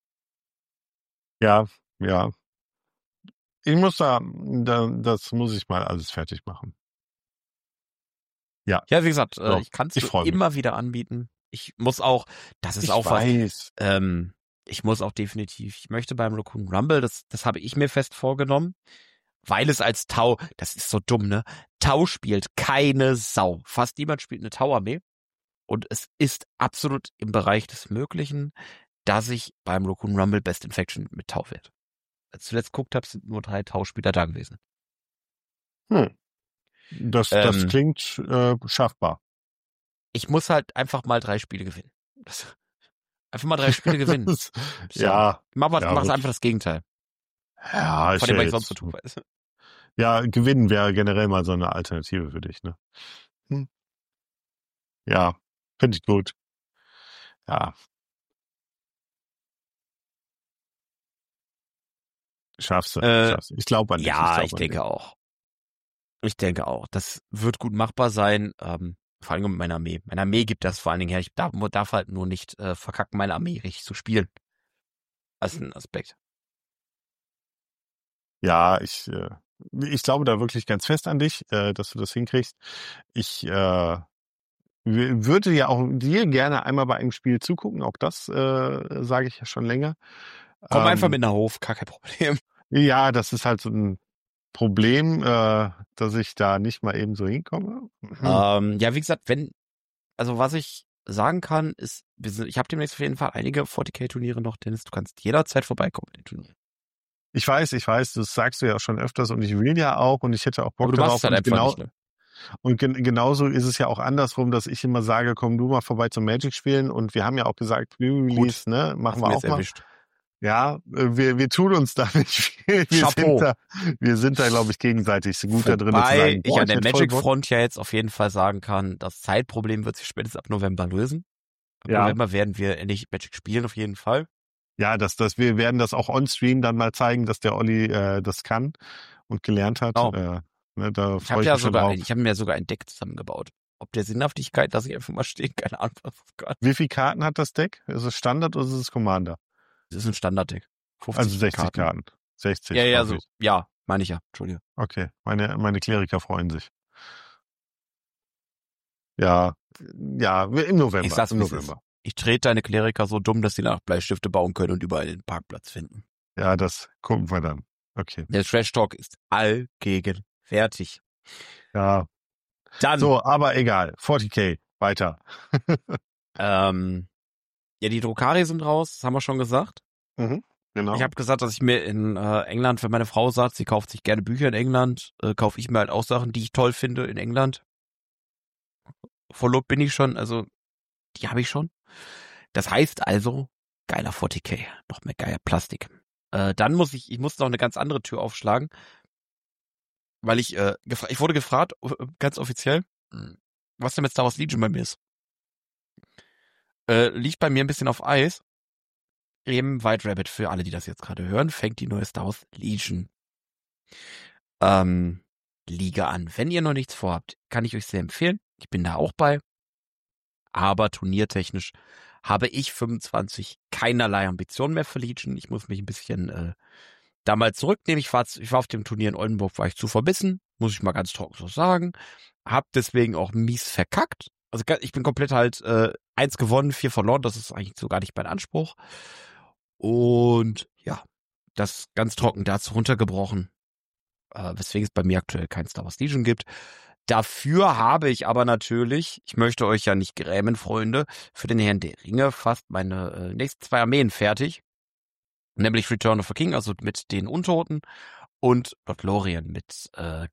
Ja, ja. Ich muss da, da, das muss ich mal alles fertig machen. Ja, wie gesagt, äh, So, ich kann es ich freu mich. immer wieder anbieten. Ich muss auch, das ist Ich auch was, weiß. ähm, ich muss auch definitiv, ich möchte beim Raccoon Rumble, das, das habe ich mir fest vorgenommen, weil es als Tau, das ist so dumm, ne? Tau spielt keine Sau. Fast niemand spielt eine Tau-Armee. Und es ist absolut im Bereich des Möglichen, dass ich beim Raccoon Rumble Best Infection mit Tau werde. Als ich zuletzt geguckt habe, sind nur drei Tau-Spieler da gewesen. Hm. Das, das Ähm, klingt äh, schaffbar. Ich muss halt einfach mal drei Spiele gewinnen. Das, einfach mal drei Spiele gewinnen. Das- So. ja, Mach, was, ja, mach gut. einfach das Gegenteil. Ja, Von ist dem, ja was ich sonst so jetzt, tue, weißt du. ja, gewinnen wäre generell mal so eine Alternative für dich, ne? Hm. Ja, finde ich gut. Ja, schaffst du, Äh, schaffst du. Ich glaube an dich, ich ja, glaube ich an denke dich. auch. Ich denke auch. Das wird gut machbar sein. Ähm, vor allem mit meiner Armee. Meine Armee gibt das vor allen Dingen her. Ich darf, darf halt nur nicht äh, verkacken, meine Armee richtig zu spielen. Das ist ein Aspekt. Ja, ich, äh, ich glaube da wirklich ganz fest an dich, äh, dass du das hinkriegst. Ich äh, w- würde ja auch dir gerne einmal bei einem Spiel zugucken. Auch das äh, sage ich ja schon länger. Komm einfach Ähm, mit nach Hof, gar kein Problem. ja, das ist halt so ein Problem, äh, dass ich da nicht mal eben so hinkomme. Hm. Ähm, ja, wie gesagt, wenn, also was ich sagen kann, ist, wir sind, ich habe demnächst auf jeden Fall einige forty K-Turniere noch, Dennis, du kannst jederzeit vorbeikommen bei den Turnieren. Ich weiß, ich weiß, das sagst du ja auch schon öfters und ich will ja auch und ich hätte auch Bock Aber du machst darauf. es halt Und einfach genau, nicht, ne? und gen genauso ist es ja auch andersrum, dass ich immer sage, komm du mal vorbei zum Magic spielen und wir haben ja auch gesagt, Re-Release, ne, machen Hast wir mir auch jetzt mal. erwischt. Ja, äh, wir, wir tun uns da nicht viel. Wir Chapeau. sind da, wir sind da, glaube ich, gegenseitig so gut da drin zu Wobei sagen, ich boah, an der hätte voll Bock. Magic-Front ja jetzt auf jeden Fall sagen kann, das Zeitproblem wird sich spätestens ab November lösen. Ab Ja. November werden wir endlich Magic spielen, auf jeden Fall. Ja, das, das, wir werden das auch on-stream dann mal zeigen, dass der Olli äh, das kann und gelernt hat. Genau. Äh, ne, da Ich freue habe ich ja mich schon sogar, drauf. ein, ich habe mir sogar ein Deck zusammengebaut. Ob der Sinnhaftigkeit, lasse ich einfach mal stehen, keine Ahnung. Was das kann. Wie viele Karten hat das Deck? Ist es Standard oder ist es Commander? Das ist ein Standarddeck. fünfzig Also sechzig Karten. Karten. sechzig. Ja, ja, hoffe so. ich. Ja, meine ich ja. Entschuldige. Okay, meine, meine Kleriker freuen sich. Ja, ja, im November. Ich sag's, im wie es November. Ich trete deine Kleriker so dumm, dass sie nach Bleistifte bauen können und überall den Parkplatz finden. Ja, das gucken wir dann. Okay. Der Trash Talk ist allgegenwärtig. Ja. Dann, So, aber egal. forty K, weiter. ähm, ja, die Druckari sind raus, das haben wir schon gesagt. Mhm, genau. Ich habe gesagt, dass ich mir in äh, England, wenn meine Frau sagt, sie kauft sich gerne Bücher in England, äh, kaufe ich mir halt auch Sachen, die ich toll finde in England. Verlobt bin ich schon, also die habe ich schon. Das heißt also, geiler forty K, noch mehr geiler Plastik. Äh, dann muss ich, ich muss noch eine ganz andere Tür aufschlagen, weil ich, äh, gefra- ich wurde gefragt, äh, ganz offiziell, was denn mit Star Wars Legion bei mir ist. Äh, liegt bei mir ein bisschen auf Eis. Eben White Rabbit, für alle, die das jetzt gerade hören, fängt die neue Star Wars Legion ähm, Liga an. Wenn ihr noch nichts vorhabt, kann ich euch sehr empfehlen. Ich bin da auch bei. Aber turniertechnisch habe ich fünfundzwanzig keinerlei Ambitionen mehr für Legion. Ich muss mich ein bisschen äh, da mal zurücknehmen. Ich war, ich war auf dem Turnier in Oldenburg, war ich zu verbissen, muss ich mal ganz trocken so sagen. Hab deswegen auch mies verkackt. Also ich bin komplett halt äh, eins gewonnen, vier verloren. Das ist eigentlich so gar nicht mein Anspruch. Und ja, das ganz trocken dazu runtergebrochen. Äh, weswegen es bei mir aktuell kein Star Wars Legion gibt. Dafür habe ich aber natürlich, ich möchte euch ja nicht grämen, Freunde, für den Herrn der Ringe fast meine äh, nächsten zwei Armeen fertig. Nämlich Return of the King, also mit den Untoten, und Lothlorien mit, äh,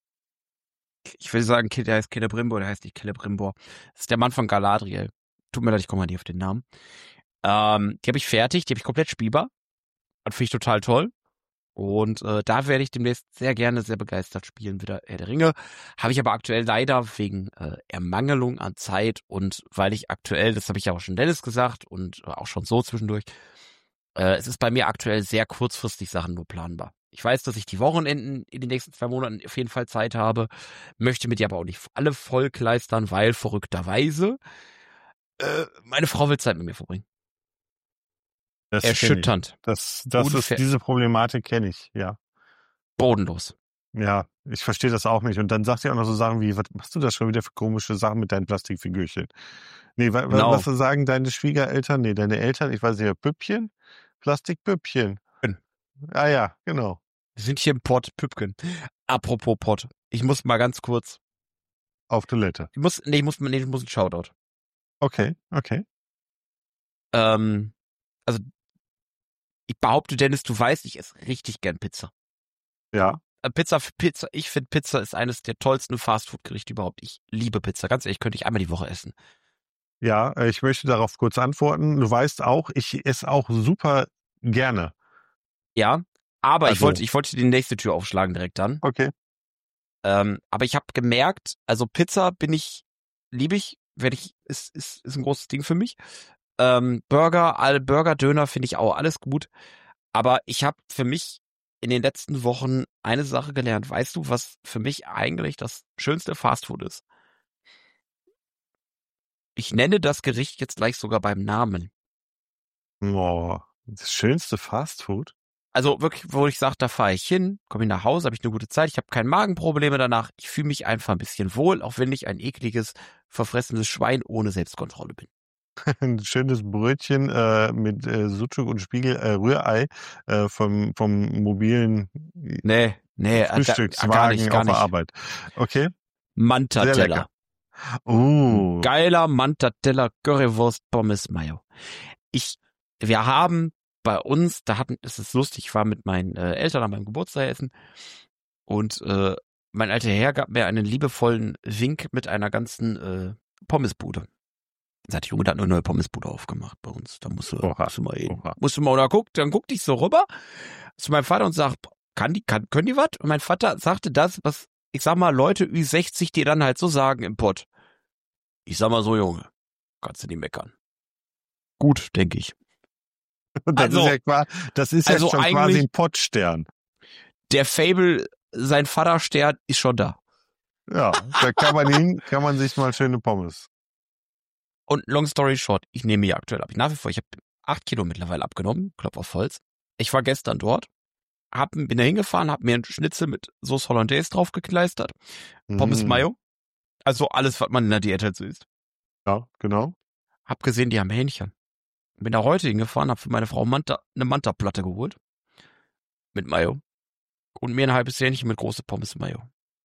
ich will sagen, der heißt Celebrimbor, der heißt nicht Celebrimbor. Das ist der Mann von Galadriel. Tut mir leid, ich komme mal nicht auf den Namen. Ähm, die habe ich fertig, die habe ich komplett spielbar. Das finde ich total toll. Und äh, da werde ich demnächst sehr gerne, sehr begeistert spielen, wieder Herr der Ringe. Habe ich aber aktuell leider wegen äh, Ermangelung an Zeit und weil ich aktuell, das habe ich ja auch schon Dennis gesagt und äh, auch schon so zwischendurch, äh, es ist bei mir aktuell sehr kurzfristig Sachen nur planbar. Ich weiß, dass ich die Wochenenden in den nächsten zwei Monaten auf jeden Fall Zeit habe, möchte mir die aber auch nicht alle vollkleistern, weil verrückterweise äh, meine Frau will Zeit mit mir verbringen. Das kenn ich. Erschütternd. Das, das Unfair. ist, diese Problematik kenne ich, ja. Bodenlos. Ja, ich verstehe das auch nicht. Und dann sagt ihr auch noch so Sachen wie, was machst du da schon wieder für komische Sachen mit deinen Plastikfigürchen? Nee, wa Genau. was sagen deine Schwiegereltern? Nee, deine Eltern, ich weiß nicht, Püppchen? Plastikpüppchen. Püppchen. Ah ja, genau. Wir sind hier im Pott Püppchen. Apropos Pott. Ich muss mal ganz kurz. Auf Toilette. Ich muss, nee, ich muss, nee, ich muss ein Shoutout. Okay, okay. Ähm, also, ich behaupte, Dennis, du weißt, ich esse richtig gern Pizza. Ja. Äh, Pizza, Pizza, ich finde Pizza ist eines der tollsten Fastfood-Gerichte überhaupt. Ich liebe Pizza. Ganz ehrlich, könnte ich einmal die Woche essen. Ja, äh, ich möchte darauf kurz antworten. Du weißt auch, ich esse auch super gerne. Ja, Aber ich Also- wollte, ich wollte die nächste Tür aufschlagen direkt dann. Okay. Ähm, aber ich habe gemerkt, also Pizza bin ich, liebe ich, werde ich, ist, ist, ist ein großes Ding für mich. Ähm, Burger, alle Burger, Döner finde ich auch alles gut. Aber ich habe für mich in den letzten Wochen eine Sache gelernt. Weißt du, was für mich eigentlich das schönste Fastfood ist? Ich nenne das Gericht jetzt gleich sogar beim Namen. Boah, das schönste Fastfood? Also wirklich, wo ich sage, da fahre ich hin, komme ich nach Hause, habe ich eine gute Zeit, ich habe keine Magenprobleme danach, ich fühle mich einfach ein bisschen wohl, auch wenn ich ein ekliges, verfressenes Schwein ohne Selbstkontrolle bin. Ein schönes Brötchen äh, mit äh, Sucuk und Spiegel, äh, Rührei äh, vom, vom mobilen Nee, nee, äh, Frühstückswagen gar nicht, gar auf der nicht. Arbeit. Okay, sehr Mantateller. lecker. Uh, Geiler Mantateller, Currywurst, Pommes, Mayo. Ich, wir haben bei uns, da hatten, es ist lustig, ich war mit meinen äh, Eltern an meinem Geburtstag essen und äh, mein alter Herr gab mir einen liebevollen Wink mit einer ganzen äh, Pommesbude. Sagt, Junge, da hat eine neue Pommesbude aufgemacht bei uns. Da musst du, Oha, musst du mal eben. oha. Musst du mal, oder guck, dann guckte ich so rüber zu meinem Vater und sag, kann die, kann, können die was? Und mein Vater sagte das, was, ich sag mal, Leute Ü sechzig, die dann halt so sagen im Pott. Ich sag mal so, Junge, kannst du nicht meckern. Gut, denke ich. das also- ist ja, qua- das ist ja also schon quasi eigentlich- ein Pottstern. Der Fable, sein Vaterstern ist schon da. Ja, da kann man hin, kann man sich mal schöne Pommes. Und long story short, ich nehme hier aktuell ab. Nach wie vor, ich habe acht Kilo mittlerweile abgenommen, Klopf auf Holz. Ich war gestern dort, hab, bin da hingefahren, hab mir einen Schnitzel mit Sauce Hollandaise draufgekleistert, Pommes Mm, Mayo, also alles, was man in der Diät halt so isst. Ja, genau. Hab gesehen, die haben Hähnchen. Bin da heute hingefahren, hab für meine Frau Manta, eine Manta-Platte geholt. Mit Mayo. Und mir ein halbes Hähnchen mit große Pommes Mayo.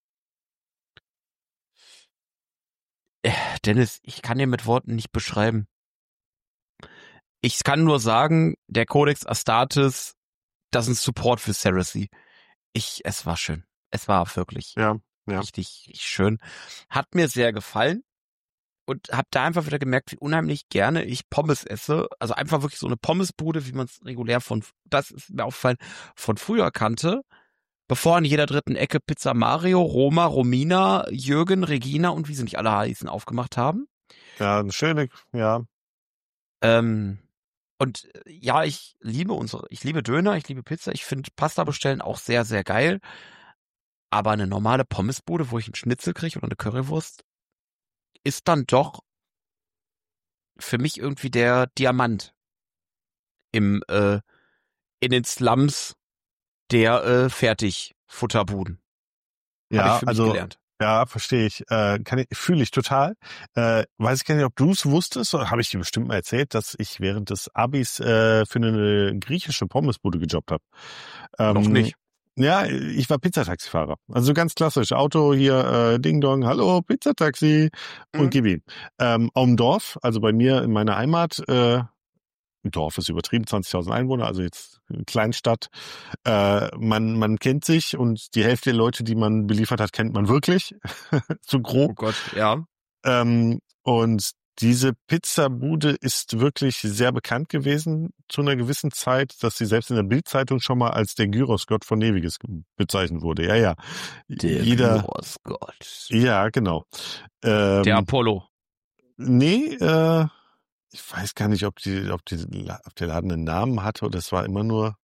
Äh, Dennis, ich kann dir mit Worten nicht beschreiben. Ich kann nur sagen, der Codex Astartes, das ist ein Support für Cersei. Ich, es war schön. Es war wirklich Ja, ja. richtig, richtig schön. Hat mir sehr gefallen. Und hab da einfach wieder gemerkt, wie unheimlich gerne ich Pommes esse. Also einfach wirklich so eine Pommesbude, wie man es regulär von, das ist mir aufgefallen, von früher kannte. Bevor an jeder dritten Ecke Pizza Mario, Roma, Romina, Jürgen, Regina und wie sie nicht alle heißen, aufgemacht haben. Ja, eine schöne, ja. Ähm, und äh, ja, ich liebe unsere, ich liebe Döner, ich liebe Pizza, ich finde Pasta bestellen auch sehr, sehr geil. Aber eine normale Pommesbude, wo ich einen Schnitzel kriege oder eine Currywurst, ist dann doch für mich irgendwie der Diamant im äh, in den Slums der äh, Fertigfutterbuden. Hab Ja, ich für mich also, gelernt. ja, verstehe ich. Äh, kann ich fühle ich total. Äh, weiß ich gar nicht, ob du es wusstest, oder habe ich dir bestimmt mal erzählt, dass ich während des Abis äh, für eine griechische Pommesbude gejobbt habe. Ähm, Noch nicht. Ja, ich war Pizzataxifahrer. Also ganz klassisch. Auto hier, äh, Ding Dong, hallo, Pizzataxi und Mhm. gib ihn. Ähm, auf dem Dorf, also bei mir in meiner Heimat, äh, Dorf ist übertrieben, zwanzigtausend Einwohner, also jetzt eine Kleinstadt. Äh, man, man kennt sich und die Hälfte der Leute, die man beliefert hat, kennt man wirklich. So Oh grob. Gott, ja. Ähm, und diese Pizzabude ist wirklich sehr bekannt gewesen zu einer gewissen Zeit, dass sie selbst in der Bildzeitung schon mal als der Gyrosgott von Neviges bezeichnet wurde. Ja, ja. Der Jeder. Gott. Ja, genau. Ähm, Der Apollo. Nee, äh, ich weiß gar nicht, ob die, ob die, ob der Laden einen Namen hatte oder es war immer nur.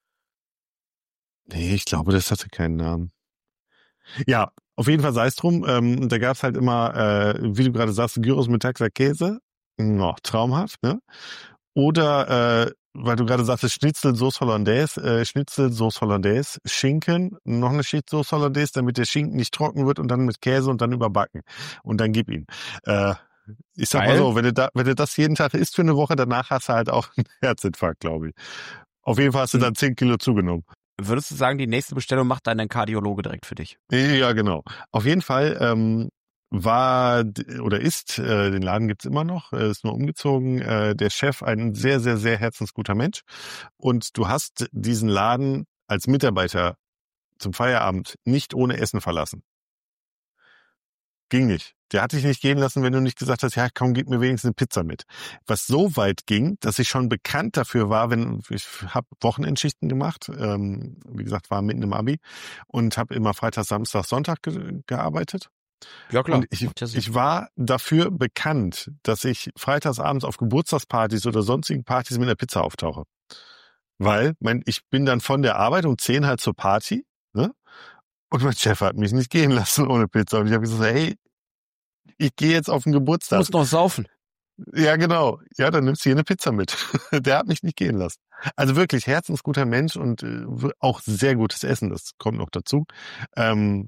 Nee, ich glaube, das hatte keinen Namen. Ja, auf jeden Fall sei es drum. Ähm, da gab's halt immer, äh, wie du gerade sagst, Gyros mit Taxer Käse. No, traumhaft, ne? Oder, äh, weil du gerade sagtest, Schnitzel, Sauce Hollandaise, äh, Schnitzel, Sauce Hollandaise, Schinken, noch eine Schicht Sauce Hollandaise, damit der Schinken nicht trocken wird und dann mit Käse und dann überbacken. Und dann gib ihn. Äh, ich sag Geil. mal so, wenn du, da, wenn du das jeden Tag isst für eine Woche, danach hast du halt auch einen Herzinfarkt, glaube ich. Auf jeden Fall hast du dann zehn Kilo zugenommen. Würdest du sagen, die nächste Bestellung macht dann dein Kardiologe direkt für dich? Ja, genau. Auf jeden Fall ähm, war d- oder ist, äh, den Laden gibt's immer noch, äh, ist nur umgezogen, äh, der Chef ein sehr, sehr, sehr herzensguter Mensch. Und du hast diesen Laden als Mitarbeiter zum Feierabend nicht ohne Essen verlassen. Ging nicht. Der hat dich nicht gehen lassen, wenn du nicht gesagt hast, ja, komm, gib mir wenigstens eine Pizza mit. Was so weit ging, dass ich schon bekannt dafür war, wenn ich habe Wochenendschichten gemacht, ähm, wie gesagt, war mitten im Abi und habe immer Freitag, Samstag, Sonntag ge- gearbeitet. Ja, klar. Und ich, ich war dafür bekannt, dass ich freitags abends auf Geburtstagspartys oder sonstigen Partys mit einer Pizza auftauche. Weil mein, ich bin dann von der Arbeit um zehn halt zur Party, ne? Und mein Chef hat mich nicht gehen lassen ohne Pizza. Und ich habe gesagt, hey, ich gehe jetzt auf den Geburtstag. Du musst noch saufen. Ja, genau. Ja, dann nimmst du hier eine Pizza mit. Der hat mich nicht gehen lassen. Also wirklich herzensguter Mensch und äh, auch sehr gutes Essen. Das kommt noch dazu. Ähm,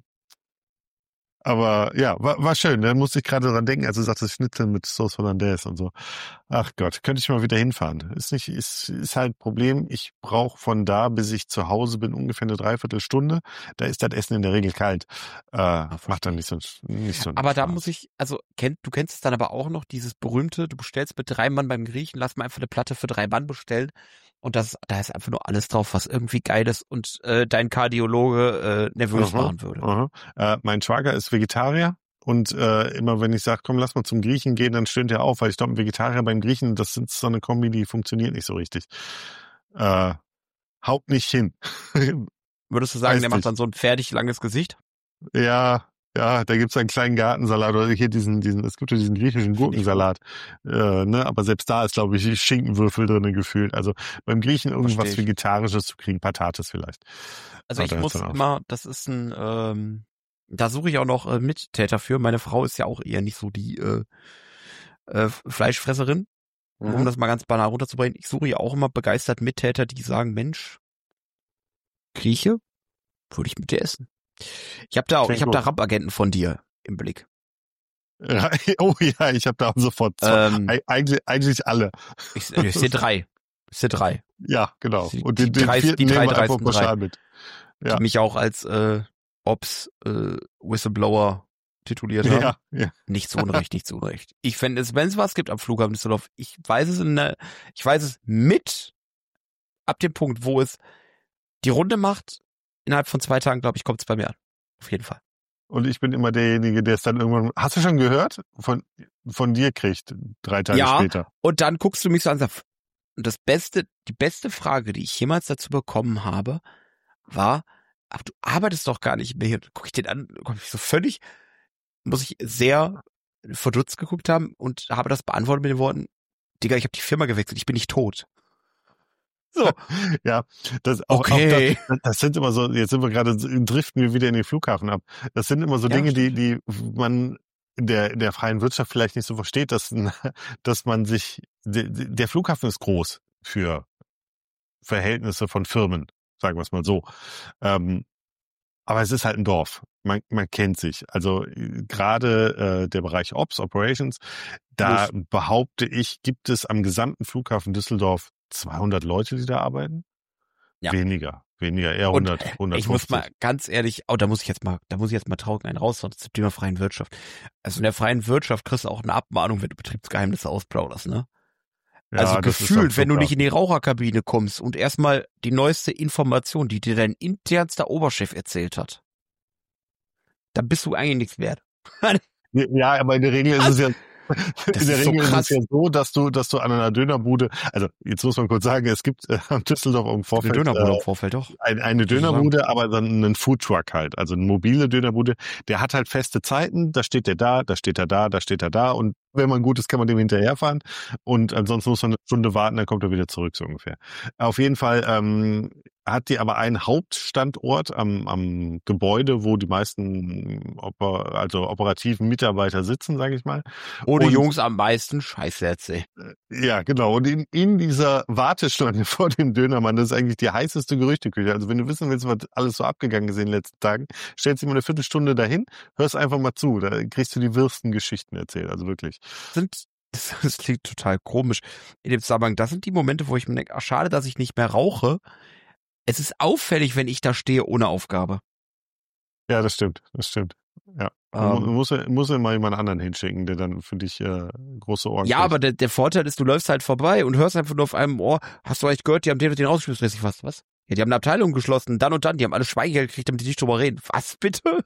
aber ja, war, war schön. Da musste ich gerade dran denken, als du sagtest, Schnitzel mit Sauce Hollandaise und so. Ach Gott, könnte ich mal wieder hinfahren. Ist nicht, ist, ist halt ein Problem. Ich brauche von da, bis ich zu Hause bin, ungefähr eine Dreiviertelstunde. Da ist das Essen in der Regel kalt. Äh, Ah, macht dann nicht so, nicht so. Aber da Spaß. muss ich, also kennt, du kennst es dann aber auch noch, dieses berühmte, du bestellst mit drei Mann beim Griechen, lass mal einfach eine Platte für drei Mann bestellen und das, da ist einfach nur alles drauf, was irgendwie geil ist und äh, dein Kardiologe äh, nervös Aha, machen würde. aha. Äh, mein Schwager ist Vegetarier und äh, immer wenn ich sage, komm, lass mal zum Griechen gehen, dann stöhnt er auf, weil ich glaube, ein Vegetarier beim Griechen, das sind so eine Kombi, die funktioniert nicht so richtig. Äh, haut nicht hin. Würdest du sagen, Weiß der macht nicht. dann so ein fertig langes Gesicht? Ja, ja, da gibt's einen kleinen Gartensalat oder hier diesen, diesen, es gibt ja diesen griechischen Gurkensalat, äh, ne, aber selbst da ist, glaube ich, Schinkenwürfel drin gefühlt. Also beim Griechen irgendwas Versteh ich. Vegetarisches zu kriegen, Patates vielleicht. Also Aber ich da muss hört's dann auf. immer, das ist ein, ähm, da suche ich auch noch äh, Mittäter für. Meine Frau ist ja auch eher nicht so die äh, äh, Fleischfresserin, um Mhm. das mal ganz banal runterzubringen. Ich suche ja auch immer begeistert Mittäter, die sagen, Mensch, Grieche, würde ich mit dir essen. Ich habe da auch, Klingt ich habe da gut. Rampagenten von dir im Blick. Ja, oh ja, ich habe da sofort zwei. Ähm, Eig- eigentlich, eigentlich alle. ich, ich sehe drei. Ich sehe drei. Ja, genau. Die- Und die den, den drei- vierten die drei nehmen wir einfach dreisten drei. pauschal mit. Ja. Die mich auch als äh, Ops äh, Whistleblower tituliert haben. Ja, ja. Nicht zu Unrecht, nicht zu Unrecht. Ich fände es, wenn es was gibt am Flughafen Düsseldorf, ich weiß es in der, ich weiß es mit ab dem Punkt, wo es die Runde macht, innerhalb von zwei Tagen, glaube ich, kommt es bei mir an. Auf jeden Fall. Und ich bin immer derjenige, der es dann irgendwann, hast du schon gehört? Von, von dir kriegt, drei Tage Ja. später. Und dann guckst du mich so an und sagst, und das Beste, die beste Frage, die ich jemals dazu bekommen habe, war, aber du arbeitest doch gar nicht mehr hier. Guck ich den an, komm ich so völlig, muss ich sehr verdutzt geguckt haben und habe das beantwortet mit den Worten, Digga, ich habe die Firma gewechselt, ich bin nicht tot. So. Ja, das, auch, Okay. auch das, das sind immer so, jetzt sind wir gerade, driften wir wieder in den Flughafen ab. Das sind immer so Ja, Dinge, die, die man in der, in der freien Wirtschaft vielleicht nicht so versteht, dass, dass man sich, der, der Flughafen ist groß für Verhältnisse von Firmen, sagen wir es mal so. Ähm, aber es ist halt ein Dorf. Man, man kennt sich. Also äh, gerade äh, der Bereich Ops, Operations, da Plus. behaupte ich, gibt es am gesamten Flughafen Düsseldorf zweihundert Leute, die da arbeiten? Ja. Weniger, weniger, eher Und hundert, hundertfünfzig. ich muss mal ganz ehrlich, oh, da muss ich jetzt mal, da muss ich jetzt mal traurig einen raus, zum Thema freien Wirtschaft. Also in der freien Wirtschaft kriegst du auch eine Abmahnung, wenn du Betriebsgeheimnisse ausplauderst, ne? Ja, also das ist gefühlt, am wenn du nicht Flughafen. in die Raucherkabine kommst und erstmal die neueste Information, die dir dein internster Oberchef erzählt hat, dann bist du eigentlich nichts wert. Ja, aber in der Regel ist es ja, Das in der ist so Regel ist krass. es ja so, dass du, dass du an einer Dönerbude, also jetzt muss man kurz sagen, es gibt äh, am Düsseldorf im Eine Vorfeld Dönerbude äh, im Vorfeld doch. Ein, eine Dönerbude, aber dann einen Foodtruck halt, also eine mobile Dönerbude. Der hat halt feste Zeiten, da steht der da, da steht er da, da steht er da und wenn man gut ist, kann man dem hinterherfahren und ansonsten muss man eine Stunde warten, dann kommt er wieder zurück, so ungefähr. Auf jeden Fall ähm, hat die aber einen Hauptstandort am, am Gebäude, wo die meisten Oper, also operativen Mitarbeiter sitzen, sage ich mal. Wo die Und- Jungs am meisten Scheiße erzählen. Ja, genau. Und in, in dieser Warteschlange vor dem Dönermann, das ist eigentlich die heißeste Gerüchteküche. Also wenn du wissen willst, was alles so abgegangen ist in den letzten Tagen, stellst dich mal eine Viertelstunde dahin, hörst einfach mal zu. Da kriegst du die wirsten Geschichten erzählt. Also wirklich. Sind, das, das klingt total komisch. In dem Zusammenhang, das sind die Momente, wo ich mir denke, ach, schade, dass ich nicht mehr rauche. Es ist auffällig, wenn ich da stehe ohne Aufgabe. Ja, das stimmt. Das stimmt. Ja. Du Ähm, musst, musst du mal jemand anderen hinschicken, der dann für dich äh, große Ohren ja, kriegt. aber der, der Vorteil ist, du läufst halt vorbei und hörst einfach nur auf einem Ohr, hast du eigentlich gehört, die haben den und den rausgeschmissen. Ich was, was? Ja, die haben eine Abteilung geschlossen, dann und dann, die haben alle Schweigegeld gekriegt, damit die nicht drüber reden. Was bitte?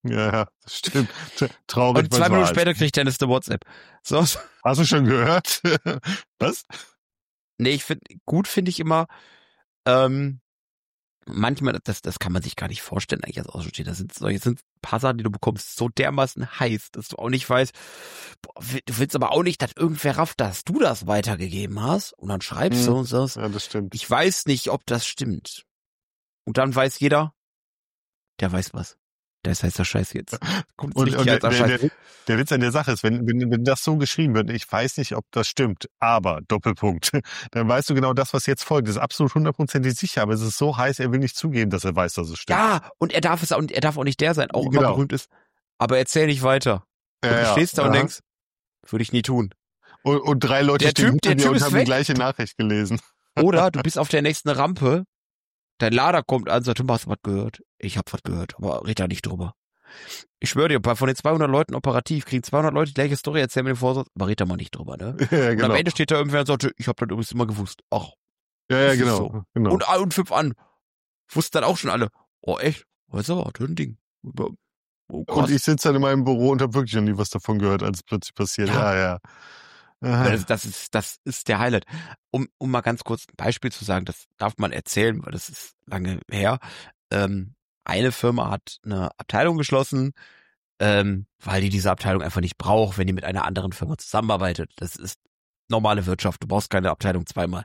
Ja, ja, das stimmt. Traurig. Und zwei Minuten später kriegt Dennis eine WhatsApp. So. Hast du schon gehört? Was? Nee, ich finde, gut finde ich immer, ähm, manchmal, das, das kann man sich gar nicht vorstellen, eigentlich als Außenstehender. Das sind solche, sind ein paar Sachen, die du bekommst, so dermaßen heiß, dass du auch nicht weißt, boah, du willst aber auch nicht, dass irgendwer rafft, dass du das weitergegeben hast. Und dann schreibst du Hm. und sagst, Ja, das stimmt. ich weiß nicht, ob das stimmt. Und dann weiß jeder, der weiß was. Das heißt der Scheiß jetzt. Kommt Und, richtig und als der, der der, Scheiß. der Witz an der Sache ist, wenn, wenn, wenn das so geschrieben wird, ich weiß nicht, ob das stimmt, aber, Doppelpunkt, dann weißt du genau das, was jetzt folgt. Das ist absolut hundertprozentig sicher, aber es ist so heiß, er will nicht zugeben, dass er weiß, dass es stimmt. Ja, und er darf es auch, und er darf auch nicht der sein, auch Genau. immer berühmt ist. Aber erzähl nicht weiter. Und Ja, du ja. stehst da und Aha. denkst, würde ich nie tun. Und, und drei Leute Der stehen Typ- hinter der dir Typ und ist haben weg. die gleiche Nachricht gelesen. Oder du bist auf der nächsten Rampe, dein Lader kommt an, sagt, du hast was gehört. Ich hab was gehört, aber red da nicht drüber. Ich schwöre dir, von den zweihundert Leuten operativ kriegen zweihundert Leute die gleiche Story, erzählen mir den Vorsatz, aber red da mal nicht drüber, ne? Ja, Und genau. am Ende steht da irgendwer und sagt, ich hab das übrigens immer gewusst. Ach, Ja, ja, das ist genau. so. genau. Und, und fünf an. Wussten dann auch schon alle. Oh, echt? Was aber, das ist ein Ding. Oh, krass. Und ich sitze dann in meinem Büro und habe wirklich noch nie was davon gehört, als es plötzlich passiert. Ja. Ja, ja. Aber Das, das ist, das ist der Highlight. Um, um mal ganz kurz ein Beispiel zu sagen, das darf man erzählen, weil das ist lange her. Ähm, eine Firma hat eine Abteilung geschlossen, ähm, weil die diese Abteilung einfach nicht braucht, wenn die mit einer anderen Firma zusammenarbeitet. Das ist normale Wirtschaft. Du brauchst keine Abteilung zweimal.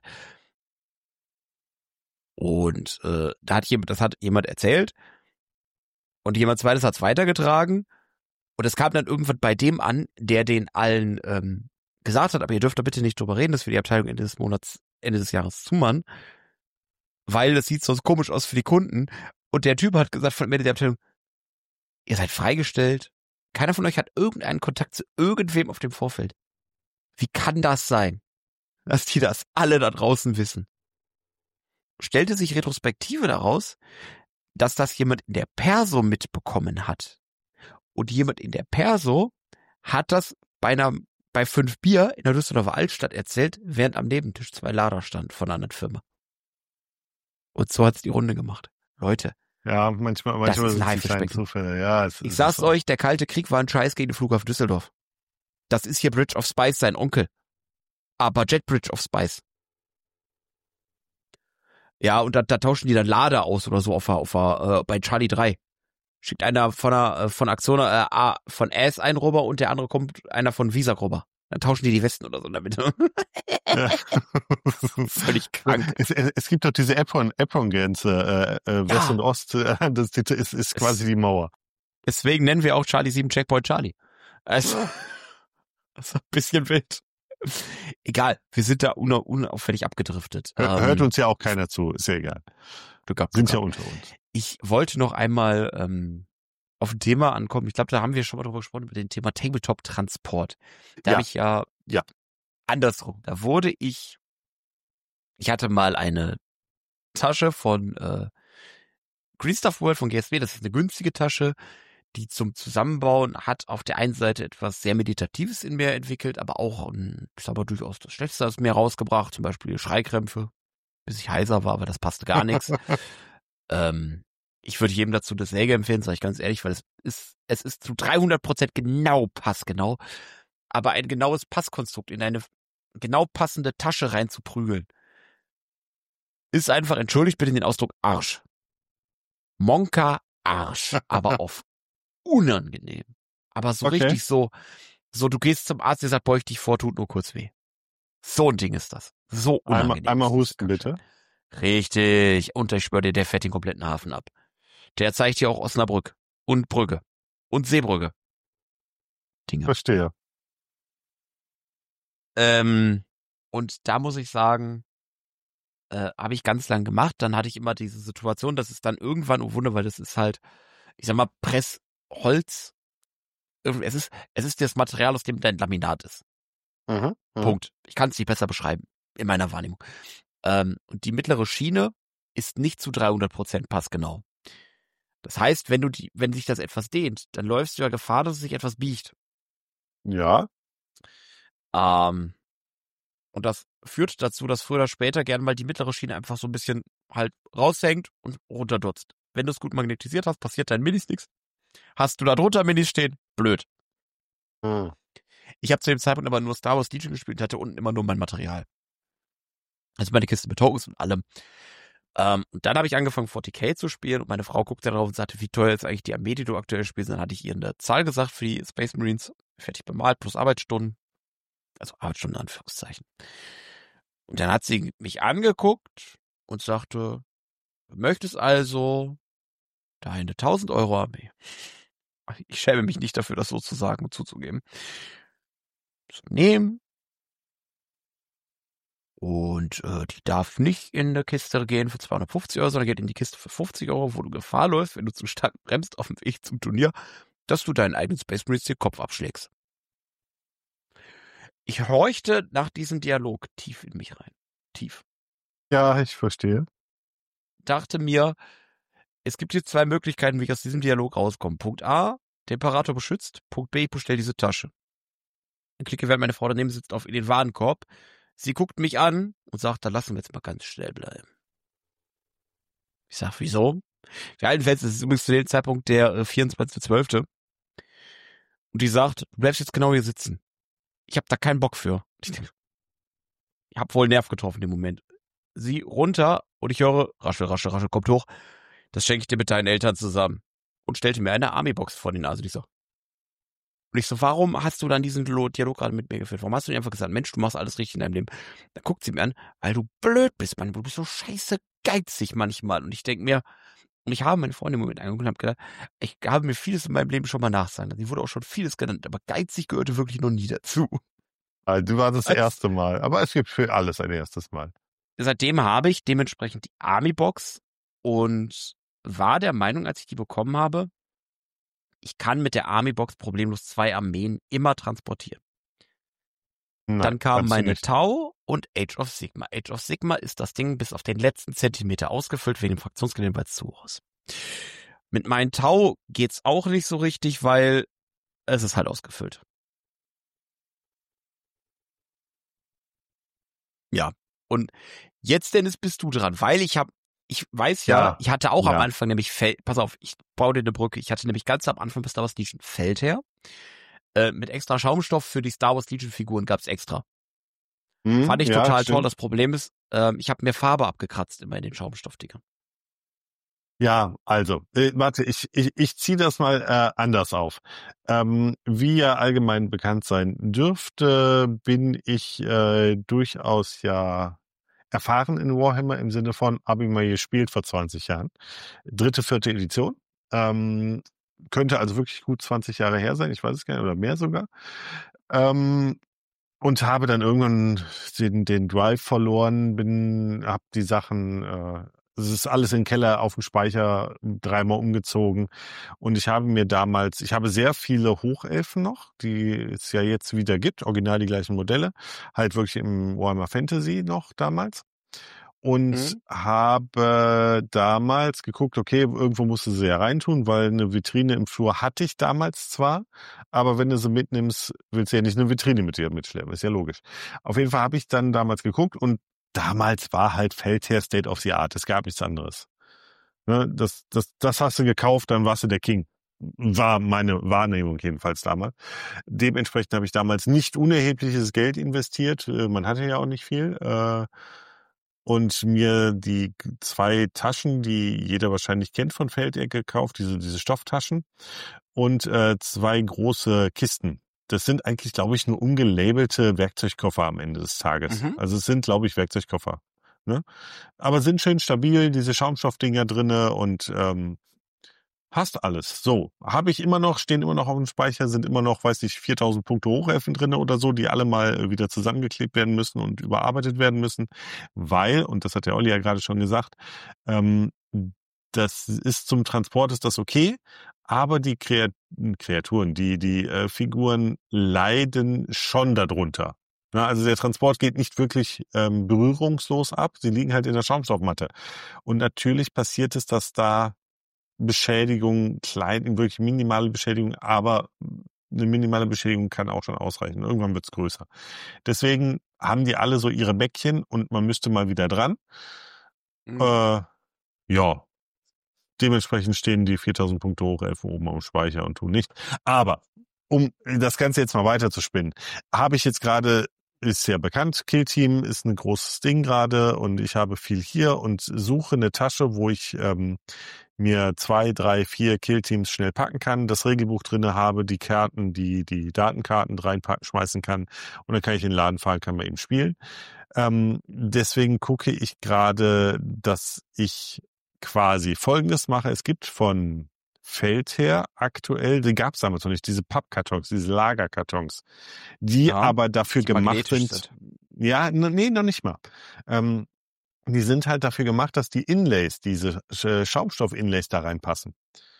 Und äh, da hat jemand, das hat jemand erzählt und jemand zweites hat es weitergetragen und es kam dann irgendwann bei dem an, der den allen ähm, gesagt hat, aber ihr dürft da bitte nicht drüber reden, dass wir die Abteilung Ende des Monats, Ende des Jahres zumachen, weil das sieht sonst komisch aus für die Kunden. Und der Typ hat gesagt von Ende der Abteilung, ihr seid freigestellt, keiner von euch hat irgendeinen Kontakt zu irgendwem auf dem Vorfeld. Wie kann das sein, dass die das alle da draußen wissen? Stellte sich Retrospektive daraus, dass das jemand in der Perso mitbekommen hat. Und jemand in der Perso hat das bei einer, bei fünf Bier in der Düsseldorfer Altstadt erzählt, während am Nebentisch zwei Lader stand von einer anderen Firma. Und so hat's die Runde gemacht. Leute, Ja, manchmal, Das manchmal ist sind ein es die kleinen Haifischbecken. Zufälle. Ja, es, ich es sag's ist so. euch, der Kalte Krieg war ein Scheiß gegen den Flughafen Düsseldorf. Das ist hier Bridge of Spice, sein Onkel. Aber Jet Bridge of Spice. Ja, und da, da tauschen die dann Lader aus oder so auf, der- auf der, äh, bei Charlie drei. Schickt einer von der, äh, von Aktion, äh, A- von Ass einen rüber und der andere kommt einer von Visa rüber. Dann tauschen die die Westen oder so damit. Ja. Völlig krank. Es, es, es gibt doch diese Apron, Apron-Grenze, äh, äh, West Ja. und Ost, äh, das ist, ist, ist quasi die Mauer. Deswegen nennen wir auch Charlie sieben Checkpoint Charlie. Also, das ist ein bisschen wild. Egal, wir sind da una- unauffällig abgedriftet. Hör, Ähm, hört uns ja auch keiner zu, ist ja egal. Glück gehabt, Sind Glück ja gehabt. unter uns. Ich wollte noch einmal ähm, auf ein Thema ankommen. Ich glaube, da haben wir schon mal drüber gesprochen, über den Thema Tabletop-Transport. Da Ja. habe ich ja, Ja. andersrum. Da wurde ich, ich hatte mal eine Tasche von äh, Green Stuff World von G S W. Das ist eine günstige Tasche, die zum Zusammenbauen hat auf der einen Seite etwas sehr Meditatives in mir entwickelt, aber auch, ein, ich sag mal, durchaus das Schlechteste aus mir rausgebracht. Zum Beispiel Schreikrämpfe, bis ich heiser war, aber das passte gar nichts. Ähm, ich würde jedem dazu das Säge empfehlen, sage ich ganz ehrlich, weil es ist, es ist zu dreihundert Prozent genau passgenau, aber ein genaues Passkonstrukt in eine genau passende Tasche reinzuprügeln, ist einfach, entschuldigt bitte den Ausdruck, Arsch. Monka Arsch, aber auf unangenehm. Aber so Okay. richtig so, so du gehst zum Arzt, der sagt, beug dich vor, tut nur kurz weh. So ein Ding ist das. So Einmal, unangenehm. einmal ist das husten, Ganze. bitte. Richtig. Und ich schwöre dir, der fährt den kompletten Hafen ab. Der zeigt hier auch Osnabrück und Brügge und Seebrügge. Dinge. Verstehe. Ähm, und da muss ich sagen, äh, habe ich ganz lang gemacht. Dann hatte ich immer diese Situation, dass es dann irgendwann, oh Wunder, weil das ist halt, ich sag mal, Pressholz. Es ist, es ist das Material, aus dem dein Laminat ist. Mhm. Mhm. Punkt. Ich kann es nicht besser beschreiben, in meiner Wahrnehmung. Ähm, und die mittlere Schiene ist nicht zu dreihundert Prozent passgenau. Das heißt, wenn du die, wenn sich das etwas dehnt, dann läufst du ja Gefahr, dass es sich etwas biegt. Ja. Ähm, und das führt dazu, dass früher oder später gerne mal die mittlere Schiene einfach so ein bisschen halt raushängt und runterdutzt. Wenn du es gut magnetisiert hast, passiert dein Minis nichts. Hast du da drunter Minis stehen? Blöd. Hm. Ich habe zu dem Zeitpunkt aber nur Star Wars Legion gespielt und hatte unten immer nur mein Material. Also meine Kiste mit Tokens und allem. Ähm, und dann habe ich angefangen, forty K zu spielen und meine Frau guckte darauf und sagte, wie teuer ist eigentlich die Armee, die du aktuell spielst. Und dann hatte ich ihr eine Zahl gesagt für die Space Marines, fertig bemalt, plus Arbeitsstunden. Also Arbeitsstunden in Anführungszeichen. Und dann hat sie mich angeguckt und sagte, du möchtest also deine tausend Euro Armee. Ich schäme mich nicht dafür, das so zu sagen und zuzugeben. Zu nehmen. Und äh, die darf nicht in eine Kiste gehen für zweihundertfünfzig Euro, sondern geht in die Kiste für fünfzig Euro, wo du Gefahr läufst, wenn du zu stark bremst auf dem Weg zum Turnier, dass du deinen eigenen Space Marines den Kopf abschlägst. Ich horchte nach diesem Dialog tief in mich rein. Tief. Ja, ich verstehe. Dachte mir, es gibt jetzt zwei Möglichkeiten, wie ich aus diesem Dialog rauskomme. Punkt A, der Imperator beschützt. Punkt B, ich bestelle diese Tasche. Dann klicke, während meine Frau daneben sitzt, auf in den Warenkorb. Sie guckt mich an und sagt, da lassen wir jetzt mal ganz schnell bleiben. Ich sag, wieso? Für allen Fans ist es übrigens zu dem Zeitpunkt der äh, vierundzwanzigster zwölfte Und die sagt, du bleibst jetzt genau hier sitzen. Ich habe da keinen Bock für. Ich, ich habe voll Nerv getroffen im Moment. Sie runter und ich höre, raschel, raschel, raschel, kommt hoch. Das schenke ich dir mit deinen Eltern zusammen. Und stellte mir eine Army-Box vor die Nase. Und ich so, Und ich so, warum hast du dann diesen Dialog gerade mit mir geführt? Warum hast du nicht einfach gesagt, Mensch, du machst alles richtig in deinem Leben? Dann guckt sie mir an, weil du blöd bist, Mann. Du bist so scheiße geizig manchmal. Und ich denke mir, und ich habe meine Freundin im Moment angeguckt und habe gedacht, ich habe mir vieles in meinem Leben schon mal nachsagen lassen. Sie wurde auch schon vieles genannt, aber geizig gehörte wirklich noch nie dazu. Also, du warst das Als- erste Mal. Aber es gibt für alles ein erstes Mal. Seitdem habe ich dementsprechend die Army-Box und war der Meinung, als ich die bekommen habe, ich kann mit der Army-Box problemlos zwei Armeen immer transportieren. Nein, Dann kam kannst du meine nicht. Tau und Age of Sigma. Age of Sigma ist das Ding bis auf den letzten Zentimeter ausgefüllt wegen dem Fraktionsgelände bei zu Hause. Mit meinen Tau geht's auch nicht so richtig, weil es ist halt ausgefüllt. Ja, und jetzt, Dennis, bist du dran, weil ich habe, ich weiß ja, Ja, ich hatte auch am ja. Anfang nämlich Feld, pass auf, ich baue dir eine Brücke, ich hatte nämlich ganz am Anfang bis Star Wars Legion Feldherr. Äh, mit extra Schaumstoff für die Star Wars Legion Figuren gab's extra. Hm, Fand ich ja, total stimmt. toll. Das Problem ist, ähm, ich habe mir Farbe abgekratzt immer in den Schaumstoffdingern. Ja, also, äh, warte, ich, ich, ich ziehe das mal äh, anders auf. Ähm, wie ja allgemein bekannt sein dürfte, bin ich äh, durchaus ja erfahren in Warhammer im Sinne von, habe ich mal gespielt vor zwanzig Jahren. Dritte, vierte Edition. Ähm, könnte also wirklich gut zwanzig Jahre her sein, ich weiß es gar nicht, oder mehr sogar. Ähm, und habe dann irgendwann den, den Drive verloren, bin, hab die Sachen, äh, es ist alles in den Keller auf dem Speicher dreimal umgezogen. Und ich habe mir damals, ich habe sehr viele Hochelfen noch, die es ja jetzt wieder gibt, original die gleichen Modelle, halt wirklich im Warhammer Fantasy noch damals. Und Mhm. habe damals geguckt, okay, irgendwo musst du sie ja reintun, weil eine Vitrine im Flur hatte ich damals zwar, aber wenn du sie mitnimmst, willst du ja nicht eine Vitrine mit dir mitschleppen, ist ja logisch. Auf jeden Fall habe ich dann damals geguckt und damals war halt Feldherr State of the Art, es gab nichts anderes. Ne, das, das, das hast du gekauft, dann warst du der King. War meine Wahrnehmung jedenfalls damals. Dementsprechend habe ich damals nicht unerhebliches Geld investiert, man hatte ja auch nicht viel, äh, und mir die zwei Taschen, die jeder wahrscheinlich kennt von Feldherr, gekauft, diese, diese Stofftaschen und äh, zwei große Kisten. Das sind eigentlich, glaube ich, nur ungelabelte Werkzeugkoffer am Ende des Tages. Mhm. Also es sind, glaube ich, Werkzeugkoffer. Ne? Aber sind schön stabil, diese Schaumstoffdinger drinne und ähm, passt alles. So, habe ich immer noch, stehen immer noch auf dem Speicher, sind immer noch, weiß ich, viertausend Punkte Hochelfen drinne oder so, die alle mal wieder zusammengeklebt werden müssen und überarbeitet werden müssen, weil, und das hat der Olli ja gerade schon gesagt, ähm, das ist zum Transport ist das okay, aber die Kreat- Kreaturen, die die äh, Figuren leiden schon darunter. Na, also der Transport geht nicht wirklich ähm, berührungslos ab, sie liegen halt in der Schaumstoffmatte. Und natürlich passiert es, dass da Beschädigung, klein, wirklich minimale Beschädigung, aber eine minimale Beschädigung kann auch schon ausreichen. Irgendwann wird's größer. Deswegen haben die alle so ihre Bäckchen und man müsste mal wieder dran. Mhm. Äh, ja, dementsprechend stehen die viertausend Punkte Hochelfen oben am Speicher und tun nicht. Aber um das Ganze jetzt mal weiter zu spinnen, habe ich jetzt gerade, ist ja bekannt, Killteam ist ein großes Ding gerade und ich habe viel hier und suche eine Tasche, wo ich ähm, mir zwei, drei, vier Killteams schnell packen kann, das Regelbuch drinne habe, die Karten, die die Datenkarten reinpacken, schmeißen kann und dann kann ich in den Laden fahren, kann man eben spielen. Ähm, deswegen gucke ich gerade, dass ich quasi Folgendes mache. Es gibt von Feldherr aktuell, die gab es damals noch nicht, diese Pappkartons, diese Lagerkartons, die Ja, aber dafür die gemacht magnetisch sind. Ja, n- nee, noch nicht mal. Ähm, die sind halt dafür gemacht, dass die Inlays, diese Sch- Schaumstoff-Inlays da reinpassen.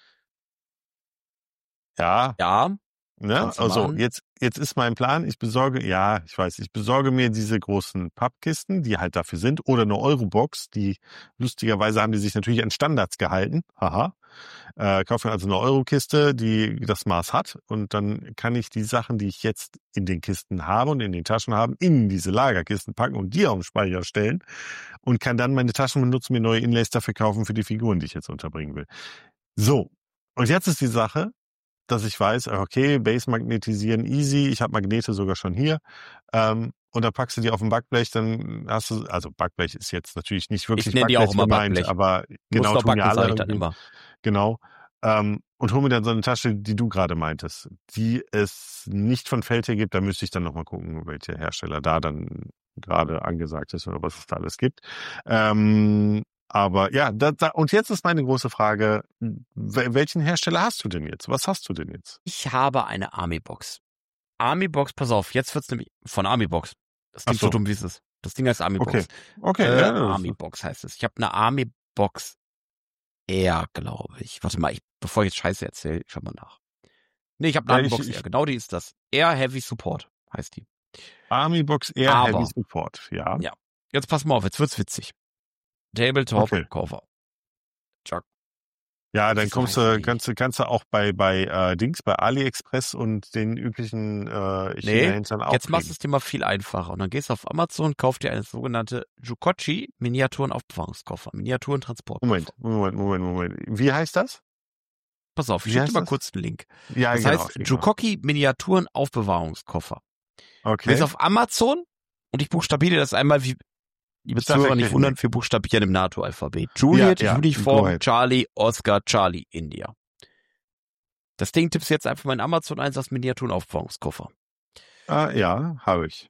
Ja, Ja, ne? kannst du Also machen. jetzt, jetzt ist mein Plan, ich besorge, ja, ich weiß, ich besorge mir diese großen Pappkisten, die halt dafür sind, oder eine Eurobox, die lustigerweise haben die sich natürlich an Standards gehalten. Haha. Äh, kaufe mir also eine Eurokiste, die das Maß hat und dann kann ich die Sachen, die ich jetzt in den Kisten habe und in den Taschen habe, in diese Lagerkisten packen und die auf den Speicher stellen und kann dann meine Taschen benutzen, mir neue Inlays dafür kaufen für die Figuren, die ich jetzt unterbringen will. So, und jetzt ist die Sache, dass ich weiß, okay, Base magnetisieren easy, ich habe Magnete sogar schon hier. Ähm, und dann packst du die auf ein Backblech, dann hast du, also Backblech ist jetzt natürlich nicht wirklich Ich nenne die auch Backblech immer gemeint, Backblech. aber Muss genau doch tun ja backen, alle sage ich dann irgendwie. immer. Genau. Ähm, und hol mir dann so eine Tasche, die du gerade meintest, die es nicht von Feldherr gibt. Da müsste ich dann nochmal gucken, welcher Hersteller da dann gerade angesagt ist oder was es da alles gibt. Ähm, aber ja, da, da, und jetzt ist meine große Frage, wel- welchen Hersteller hast du denn jetzt? Was hast du denn jetzt? Ich habe eine Army-Box. Army-Box, pass auf, jetzt wird's nämlich von Army-Box. Das klingt Ach so. so dumm, wie es ist. Das Ding heißt Army-Box. Okay, Äh, ja, das- Army-Box heißt es. Ich habe eine Army-Box Air, glaube ich. Warte mal, ich, bevor ich jetzt Scheiße erzähle, ich schau mal nach. Nee, ich habe eine Ja, Army-Box ich- Air. Genau die ist das. Air Heavy Support heißt die. Army Box Air Aber- Heavy Support, ja. Ja. Jetzt pass mal auf, jetzt wird's witzig. Tabletop Okay. Cover. Chuck. Ja, dann Das kommst weiß du, ich. kannst du, kannst du auch bei, bei äh, Dings, bei AliExpress und den üblichen äh, Nee, China-Händlern auch Jetzt machst du kriegen. es dir mal viel einfacher. Und dann gehst du auf Amazon, kaufst dir eine sogenannte Jukochi Miniaturenaufbewahrungskoffer. Miniaturentransportkoffer. Moment, Moment, Moment, Moment. Wie heißt das? Pass auf, Wie ich schick heißt dir mal das? kurz einen Link. Ja, Das genau. heißt genau. Jukoki Miniaturenaufbewahrungskoffer. Okay. Gehst auf Amazon und ich buchstabiere dir das einmal wie, liebe Ich darf Zuhörer, nicht erklären. wundern, wir buchstabieren im NATO-Alphabet. Juliet, Ja, ja, Uniform, go ahead. Charlie, Oscar, Charlie, India. Das Ding tippst du jetzt einfach mal in Amazon ein, sagst Miniaturenaufbewahrungskoffer. Ah, ja, habe ich.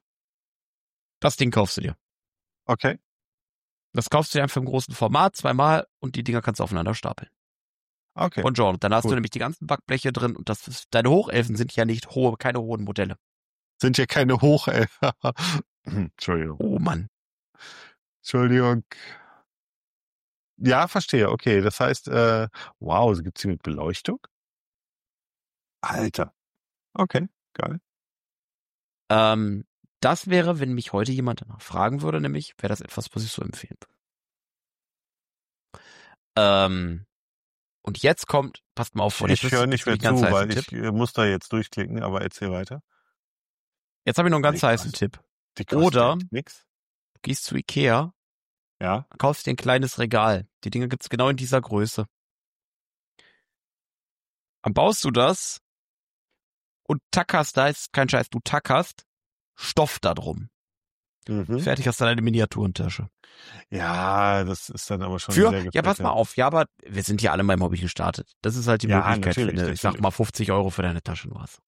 Das Ding kaufst du dir. Okay. Das kaufst du dir einfach im großen Format, zweimal, und die Dinger kannst du aufeinander stapeln. Okay. Buongiorno. Dann hast Cool. du nämlich die ganzen Backbleche drin und das ist, deine Hochelfen sind ja nicht hohe, keine hohen Modelle. Sind ja keine Hochelfer. Entschuldigung. Oh Mann. Entschuldigung. Ja, verstehe. Okay, das heißt, äh, wow, gibt's die mit Beleuchtung? Alter. Okay, geil. Ähm, das wäre, wenn mich heute jemand danach fragen würde, nämlich, wäre das etwas, was ich so empfehlen würde. Ähm, und jetzt kommt, passt mal auf, und jetzt Ich höre ist- nicht ist mehr ein ganz zu, heißer weil Tipp. ich äh, muss da jetzt durchklicken, aber erzähl weiter. Jetzt habe ich noch einen ganz Nee, heißen was? Tipp. Die kostet Oder- nix. Du gehst zu Ikea, Ja. kaufst dir ein kleines Regal. Die Dinger gibt's genau in dieser Größe. Dann baust du das und tackerst, da ist kein Scheiß, du tackerst Stoff da drum. Mhm. Fertig hast du deine Miniaturentasche. Ja, das ist dann aber schon Für, sehr ja, pass mal auf, ja, aber wir sind ja alle mal im Hobby gestartet. Das ist halt die Ja, Möglichkeit, natürlich, wenn du, ich sag natürlich. mal, fünfzig Euro für deine Tasche nur hast.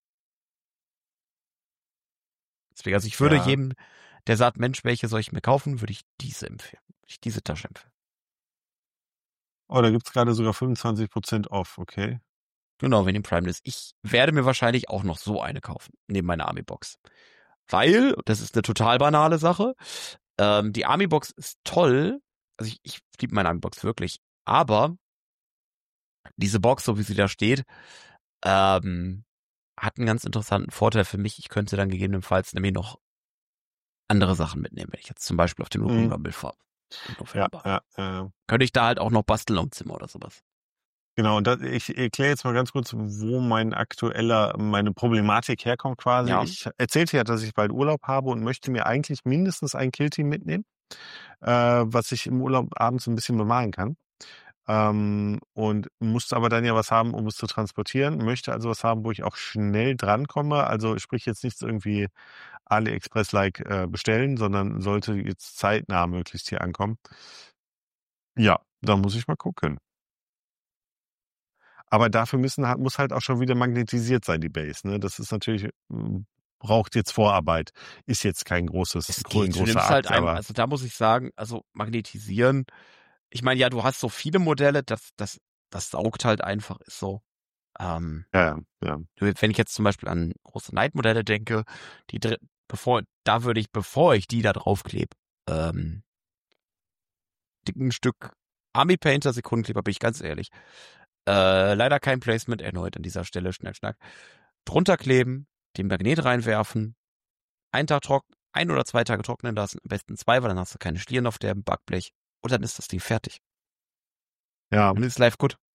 Deswegen, also ich würde Ja. jedem, der sagt, Mensch, welche soll ich mir kaufen, würde ich diese empfehlen. Würde ich diese Tasche empfehlen. Oh, da gibt's gerade sogar fünfundzwanzig Prozent off, okay. Genau, wenn im Prime ist. Ich werde mir wahrscheinlich auch noch so eine kaufen, neben meiner Army-Box. Weil, das ist eine total banale Sache, ähm, die Army-Box ist toll, also ich, ich liebe meine Army-Box wirklich, aber diese Box, so wie sie da steht, ähm, hat einen ganz interessanten Vorteil für mich. Ich könnte dann gegebenenfalls nämlich noch andere Sachen mitnehmen, wenn ich jetzt zum Beispiel auf den Mhm. Rumble fahre. Im Ja, November. ja, ja. Könnte ich da halt auch noch basteln am Zimmer oder sowas. Genau, und das, ich erkläre jetzt mal ganz kurz, wo mein aktueller, meine Problematik herkommt quasi. Ja. Ich erzählte ja, dass ich bald Urlaub habe und möchte mir eigentlich mindestens ein Killteam mitnehmen, äh, was ich im Urlaub abends ein bisschen bemalen kann. Ähm, und muss aber dann ja was haben, um es zu transportieren. Möchte also was haben, wo ich auch schnell drankomme. Also sprich jetzt nichts irgendwie AliExpress-like äh, bestellen, sondern sollte jetzt zeitnah möglichst hier ankommen. Ja, da muss ich mal gucken. Aber dafür müssen halt, muss halt auch schon wieder magnetisiert sein, die Base. Ne? Das ist natürlich, m, braucht jetzt Vorarbeit. Ist jetzt kein großes, Es gro- ein geht, du großer nimmst halt Akt, ein, aber also da muss ich sagen, also magnetisieren, ich meine, ja, du hast so viele Modelle, das, das, das saugt halt einfach, ist so. Ähm, ja, ja. du- wenn ich jetzt zum Beispiel an große Night-Modelle denke, die dr- bevor, da würde ich, bevor ich die da draufklebe, ähm, dicken Stück Army Painter Sekundenkleber, bin ich ganz ehrlich. Äh, leider kein Placement erneut an dieser Stelle, schnell, schnack. Drunter kleben, den Magnet reinwerfen, einen Tag trocken, ein oder zwei Tage trocknen lassen, am besten zwei, weil dann hast du keine Schlieren auf dem Backblech und dann ist das Ding fertig. Ja, Dann ist live gut.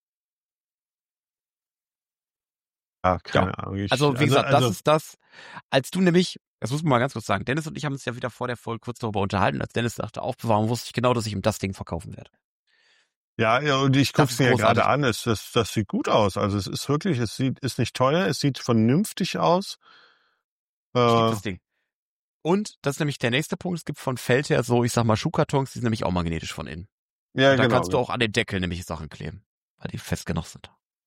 ja, keine Ahnung. Ich, Also, wie gesagt, also, das ist das, als du nämlich, das muss man mal ganz kurz sagen, Dennis und ich haben uns ja wieder vor der Folge kurz darüber unterhalten, als Dennis sagte, Aufbewahrung, wusste ich genau, dass ich ihm das Ding verkaufen werde. Ja, ja, und ich gucke Das es ist mir ja großartig. gerade an. Es, das, das sieht gut aus. Also es ist wirklich, es sieht, ist nicht teuer, es sieht vernünftig aus. Ich liebe Äh, das Ding. Und das ist nämlich der nächste Punkt, es gibt von Feldherr so, ich sag mal, Schuhkartons, die sind nämlich auch magnetisch von innen. ja, Und da genau. kannst du auch an den Deckel nämlich Sachen kleben, weil die fest genug sind.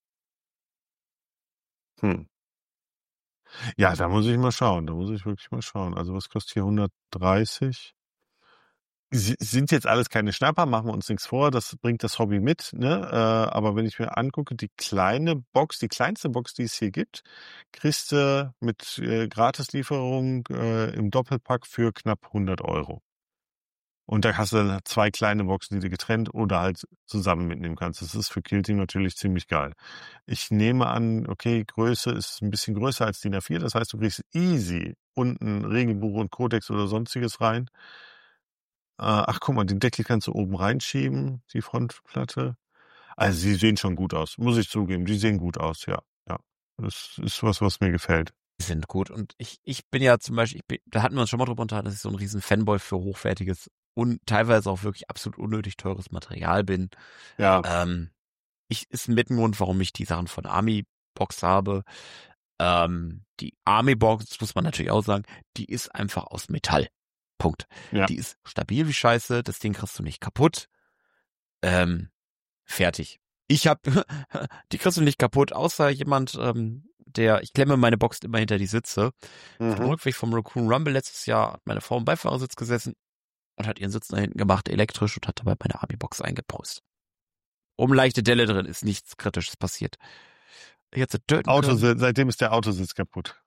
Hm. Ja, da muss ich mal schauen. Da muss ich wirklich mal schauen. Also was kostet hier hundertdreißig? Sie sind jetzt alles keine Schnapper, machen wir uns nichts vor, das bringt das Hobby mit, ne? Äh, aber wenn ich mir angucke, die kleine Box, die kleinste Box, die es hier gibt, kriegst du mit äh, Gratislieferung äh, im Doppelpack für knapp hundert Euro. Und da hast du dann zwei kleine Boxen, die du getrennt oder halt zusammen mitnehmen kannst. Das ist für Quilting natürlich ziemlich geil. Ich nehme an, okay, Größe ist ein bisschen größer als D I N A vier, das heißt, du kriegst easy unten Regelbuch und Kodex oder sonstiges rein. Ach, guck mal, den Deckel kannst du oben reinschieben, die Frontplatte. Also sie sehen schon gut aus, muss ich zugeben. Die sehen gut aus, ja. Ja. Das ist was, was mir gefällt. Die sind gut. Und ich, ich bin ja zum Beispiel, ich bin, da hatten wir uns schon mal drüber unterhalten, dass ich so ein riesen Fanboy für hochwertiges und teilweise auch wirklich absolut unnötig teures Material bin. Ja. Ähm, ich ist mit ein Grund, warum ich die Sachen von Army Box habe. Ähm, die Army Box, das muss man natürlich auch sagen, die ist einfach aus Metall. Punkt. Ja. Die ist stabil wie Scheiße, das Ding kriegst du nicht kaputt. Ähm, fertig. Ich hab, die kriegst du nicht kaputt, außer jemand, ähm, der, ich klemme meine Box immer hinter die Sitze. Mhm. Auf dem Rückweg vom Raccoon Rumble letztes Jahr hat meine Frau im Beifahrersitz gesessen und hat ihren Sitz nach hinten gemacht, elektrisch, und hat dabei meine Army-Box eingepaust. Oben leichte Delle drin, ist nichts Kritisches passiert. Jetzt Autositz, seitdem ist der Autositz kaputt.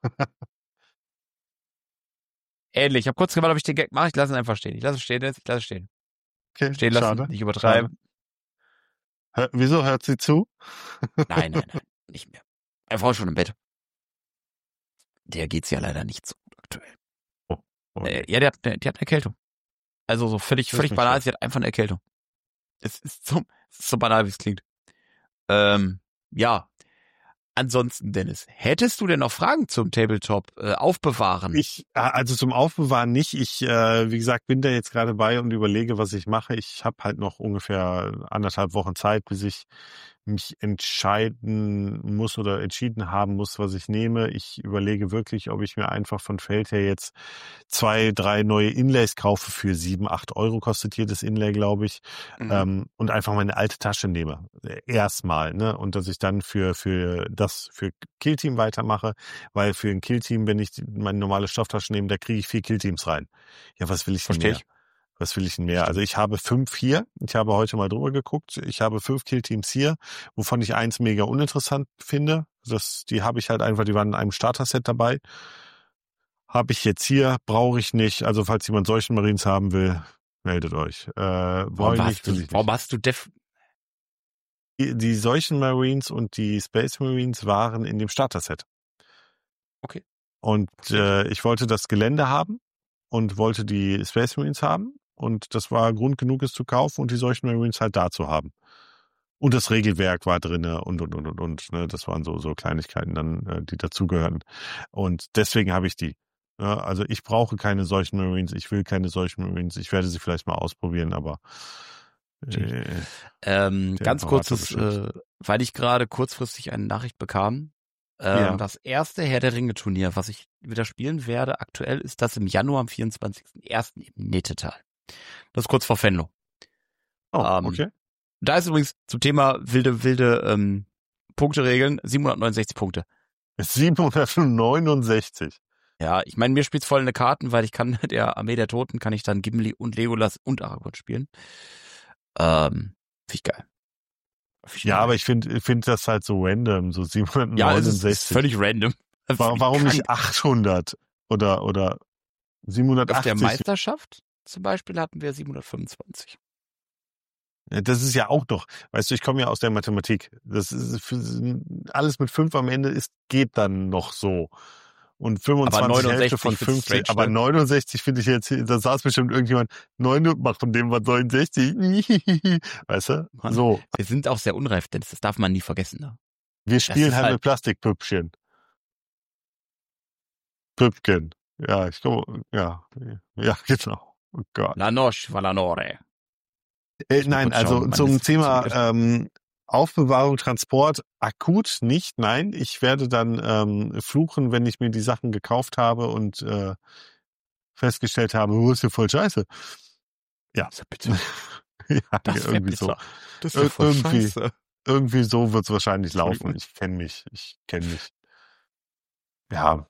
Ähnlich. Ich habe kurz gewartet, ob ich den Gag mache. Ich lasse ihn einfach stehen. Ich lasse es stehen jetzt. Ich lasse es stehen. Okay, Stehen lassen, schade. nicht übertreiben. Hör, wieso hört sie zu? Nein, nein, nein, nicht mehr. Er war schon im Bett. Der geht's ja leider nicht so gut aktuell. Oh, oh. Äh, ja, der hat, die hat eine Erkältung. Also so völlig, völlig banal. schlecht. Sie hat einfach eine Erkältung. Es ist so, es ist so banal, wie es klingt. Ähm, ja. Ansonsten, Dennis, hättest du denn noch Fragen zum Tabletop äh, aufbewahren? Ich, also zum Aufbewahren nicht. Ich, äh, wie gesagt, bin da jetzt gerade bei und überlege, was ich mache. Ich habe halt noch ungefähr anderthalb Wochen Zeit, bis ich mich entscheiden muss oder entschieden haben muss, was ich nehme. Ich überlege wirklich, ob ich mir einfach von Feldherr jetzt zwei, drei neue Inlays kaufe für sieben, acht Euro kostet jedes Inlay, glaube ich. Mhm. Ähm, und einfach meine alte Tasche nehme. Erstmal, ne? Und dass ich dann für, für das, für Killteam weitermache, weil für ein Killteam, wenn ich meine normale Stofftasche nehme, da kriege ich vier Killteams rein. Ja, was will ich denn Versteh mehr? ich. Was will ich denn mehr? Also ich habe fünf hier. Ich habe heute mal drüber geguckt. Ich habe fünf Killteams hier, wovon ich eins mega uninteressant finde. Das, die habe ich halt einfach, die waren in einem Starter-Set dabei. Habe ich jetzt hier, brauche ich nicht. Also falls jemand solchen Marines haben will, meldet euch. Äh, brauche Warum ich hast nicht, will du, ich warum nicht. hast du def, Die, die solchen Marines und die Space Marines waren in dem Starter-Set. Okay. Und äh, ich wollte das Gelände haben und wollte die Space Marines haben. Und das war Grund genug, es zu kaufen und die solchen Marines halt da zu haben. Und das Regelwerk war drinne und, und, und, und, und. Ne? Das waren so, so Kleinigkeiten dann, äh, die dazugehören. Und deswegen habe ich die. Ja, also ich brauche keine solchen Marines, ich will keine solchen Marines. Ich werde sie vielleicht mal ausprobieren, aber Äh, Ähm, Der ganz Imperator kurzes, bestimmt. äh, weil ich gerade kurzfristig eine Nachricht bekam. Ähm, Ja. Das erste Herr der Ringe Turnier, was ich wieder spielen werde, aktuell ist das im Januar am vierundzwanzigsten ersten im Nettetal. Das ist kurz vor Venlo. Oh, Ähm, okay. Da ist übrigens zum Thema wilde, wilde ähm, Punkteregeln siebenhundertneunundsechzig Punkte. siebenhundertneunundsechzig. Ja, ich meine, mir spielt's voll in die Karten, weil ich kann mit der Armee der Toten kann ich dann Gimli und Legolas und Aragorn spielen. Ähm, Finde ich geil. Find ich Ja, geil. aber ich finde ich find das halt so random, so Ja, es ist, siebenhundertneunundsechzig. ist völlig random. Das warum find ich warum krank. nicht achthundert oder, oder Auf siebenhundertachtzig? der Meisterschaft zum Beispiel hatten wir siebenhundertfünfundzwanzig. Ja, das ist ja auch doch, weißt du, ich komme ja aus der Mathematik. Das ist für, alles mit fünf am Ende ist, geht dann noch so. Und fünfundzwanzig Hälfte von find's fünfzig, strange, aber ne? neunundsechzig finde ich jetzt, da saß bestimmt irgendjemand, neun, mach von dem was neunundsechzig. Weißt du? Mann, So. Wir sind auch sehr unreif, denn das darf man nie vergessen. Ne? Wir spielen ist halt halt- mit Plastikpüppchen. Püppchen. Ja, ich glaube, ja. Ja, genau. Oh Gott. La Noche Valanore. Äh, Muss mal nein, kurz schauen, also wann zum das Thema funktioniert. ähm, Aufbewahrung, Transport akut nicht, nein. Ich werde dann ähm, fluchen, wenn ich mir die Sachen gekauft habe und äh, festgestellt habe, wo ist hier voll scheiße. Ja. Das wär bitter. Ja, Das wär irgendwie so. bitter. Das ist ja voll irgendwie, scheiße. irgendwie so wird es wahrscheinlich laufen. Entschuldigung. Ich kenne mich. Ich kenne mich. Ja.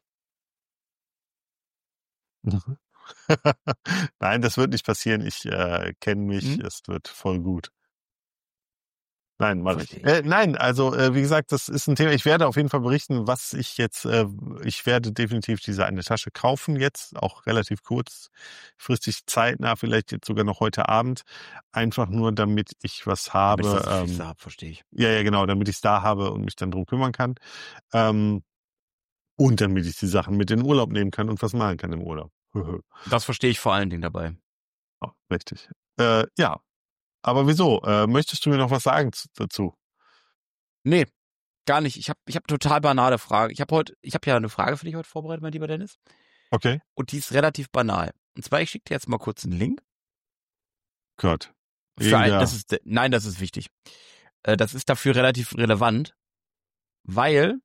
Nein, das wird nicht passieren. Ich äh, kenne mich. Hm? Es wird voll gut. Nein, mach ich. Verstehe ich. Äh, nein, also äh, wie gesagt, das ist ein Thema. Ich werde auf jeden Fall berichten, was ich jetzt, äh, ich werde definitiv diese eine Tasche kaufen jetzt, auch relativ kurzfristig, zeitnah, vielleicht jetzt sogar noch heute Abend, einfach nur, damit ich was habe. Damit ich das ähm, ähm, habe, verstehe ich. ja, ja, genau, damit ich es da habe und mich dann drum kümmern kann. Ähm, und damit ich die Sachen mit in den Urlaub nehmen kann und was malen kann im Urlaub. Das verstehe ich vor allen Dingen dabei. Oh, richtig. Äh, ja. Aber wieso? Äh, möchtest du mir noch was sagen z- dazu? Nee, gar nicht. Ich habe ich hab total banale Frage. Ich habe heute, ich habe ja eine Frage für dich heute vorbereitet, mein lieber Dennis. Okay. Und die ist relativ banal. Und zwar, ich schicke dir jetzt mal kurz einen Link. Gott. Für ein, Irgendwer- das ist, nein, das ist wichtig. Äh, Das ist dafür relativ relevant, weil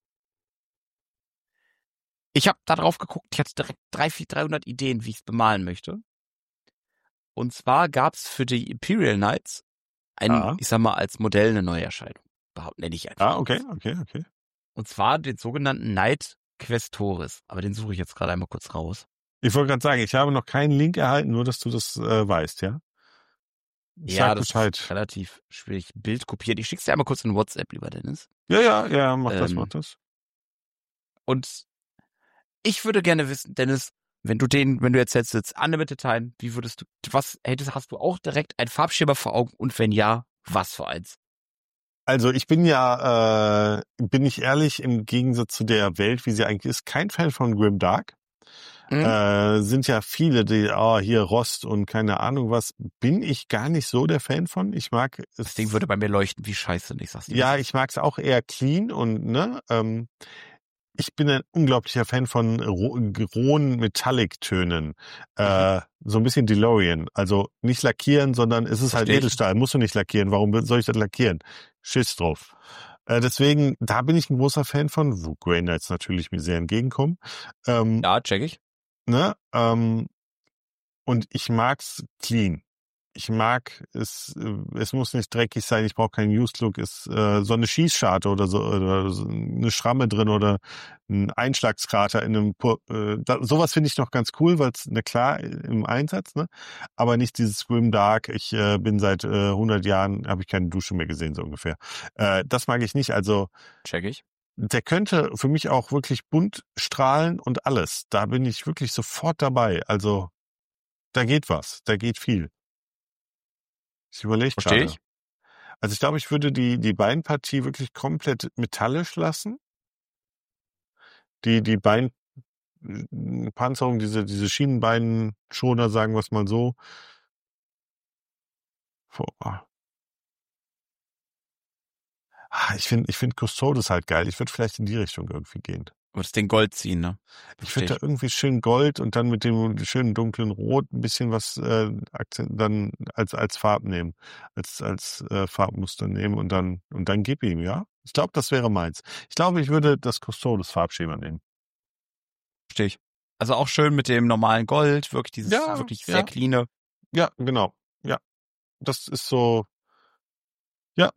ich habe da drauf geguckt, ich hatte direkt dreihundert, vierhundert, dreihundert Ideen, wie ich es bemalen möchte. Und zwar gab's für die Imperial Knights ein, Ah. ich sag mal, als Modell eine Neuerscheinung. Behaupten nenne ich einfach. Ah, okay, okay, okay. Und zwar den sogenannten Knight Questoris. Aber den suche ich jetzt gerade einmal kurz raus. Ich wollte gerade sagen, ich habe noch keinen Link erhalten, nur dass du das äh, weißt, ja? Ja, Sag das Bescheid. ist relativ schwierig. Bild kopiert. Ich schick's dir einmal kurz in WhatsApp, lieber Dennis. Ja, ja, ja, mach das, Ähm, mach das. Und ich würde gerne wissen, Dennis, wenn du den, wenn du jetzt jetzt sitzt, Unlimited Time, wie würdest du, was hättest, hast du auch direkt ein Farbschema vor Augen und wenn ja, was für eins? Also ich bin ja, äh, bin ich ehrlich, im Gegensatz zu der Welt, wie sie eigentlich ist, kein Fan von Grimdark. Mhm. Äh, sind ja viele, die, oh, hier Rost und keine Ahnung was, bin ich gar nicht so der Fan von. Ich mag es. Das Ding würde bei mir leuchten wie Scheiße, und ich sag's dir. Ja, ich mag es auch eher clean und, ne, ähm, ich bin ein unglaublicher Fan von ro rohen Metallic-Tönen. Äh, so ein bisschen DeLorean. Also nicht lackieren, sondern es ist halt Versteh ich. Edelstahl. Musst du nicht lackieren. Warum soll ich das lackieren? Schiss drauf. Äh, deswegen, da bin ich ein großer Fan von, wo Grey Knights natürlich mir sehr entgegenkommen. Ähm, Ja, check ich. ne? Ähm, und ich mag's clean. Ich mag es, äh, es muss nicht dreckig sein, ich brauche keinen Used Look, ist äh, so eine Schießscharte oder so, oder so eine Schramme drin oder ein Einschlagskrater in einem, Pu- äh, da, sowas finde ich noch ganz cool, weil es, ne klar, im Einsatz, ne, aber nicht dieses Grimdark, ich äh, bin seit äh, hundert Jahren, habe ich keine Dusche mehr gesehen, so ungefähr. Äh, das mag ich nicht, also Check ich. der könnte für mich auch wirklich bunt strahlen und alles, da bin ich wirklich sofort dabei, also da geht was, da geht viel. Ich überlege Versteh gerade. ich. Also ich glaube, ich würde die, die Beinpartie wirklich komplett metallisch lassen. Die, die Beinpanzerung, diese, diese Schienenbeinschoner, sagen wir es mal so. Boah. Ah, Ich finde, ich finde Custodes halt geil. Ich würde vielleicht in die Richtung irgendwie gehen. Würdest den Gold ziehen, ne? Ich würde da irgendwie schön Gold und dann mit dem schönen dunklen Rot ein bisschen was äh, Akzent dann als als Farb nehmen, als als äh, Farbmuster nehmen und dann und dann gib ihm, ja? Ich glaube, das wäre meins. Ich glaube, ich würde das Custodes Farbschema nehmen. Verstehe ich. Also auch schön mit dem normalen Gold, wirklich dieses Ja, wirklich ja. sehr cleane. Ja, genau. Ja. Das ist so, ja.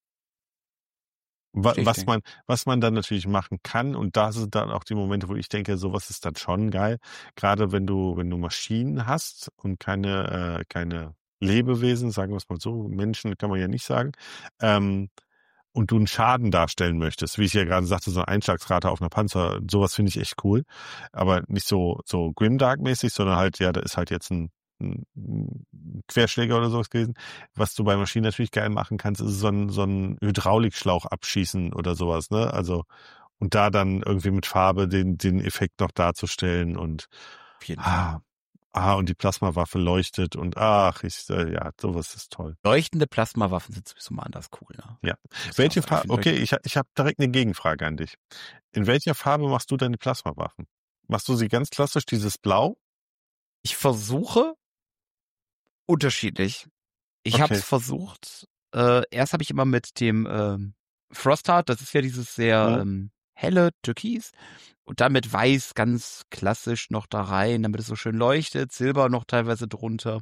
Wa- Verstehe ich, Was denke. man, was man dann natürlich machen kann, und das sind dann auch die Momente, wo ich denke, sowas ist dann schon geil. Gerade wenn du, wenn du Maschinen hast und keine, äh, keine Lebewesen, sagen wir es mal so, Menschen kann man ja nicht sagen, ähm, und du einen Schaden darstellen möchtest, wie ich ja gerade sagte, so eine Einschlagsrate auf einer Panzer, sowas finde ich echt cool. Aber nicht so, so Grimdark-mäßig, sondern halt, ja, da ist halt jetzt ein, ein Querschläger oder sowas gewesen. Was du bei Maschinen natürlich geil machen kannst, ist so ein, so ein Hydraulikschlauch abschießen oder sowas, ne? Also, und da dann irgendwie mit Farbe den, den Effekt noch darzustellen und, Auf jeden Fall. ah, ah, und die Plasmawaffe leuchtet und ach, ich, äh, ja, sowas ist toll. Leuchtende Plasmawaffen sind sowieso mal anders cool, ne? Ja. Muss ich Welche auch sagen. Farbe, Ich finde okay, ich, ha- ich habe direkt eine Gegenfrage an dich. In welcher Farbe machst du deine Plasmawaffen? Machst du sie ganz klassisch, dieses Blau? Ich versuche unterschiedlich. Ich Okay. habe es versucht. Äh, erst habe ich immer mit dem ähm, Frostheart, das ist ja dieses sehr Mhm. ähm, helle Türkis, und dann mit Weiß ganz klassisch noch da rein, damit es so schön leuchtet, Silber noch teilweise drunter.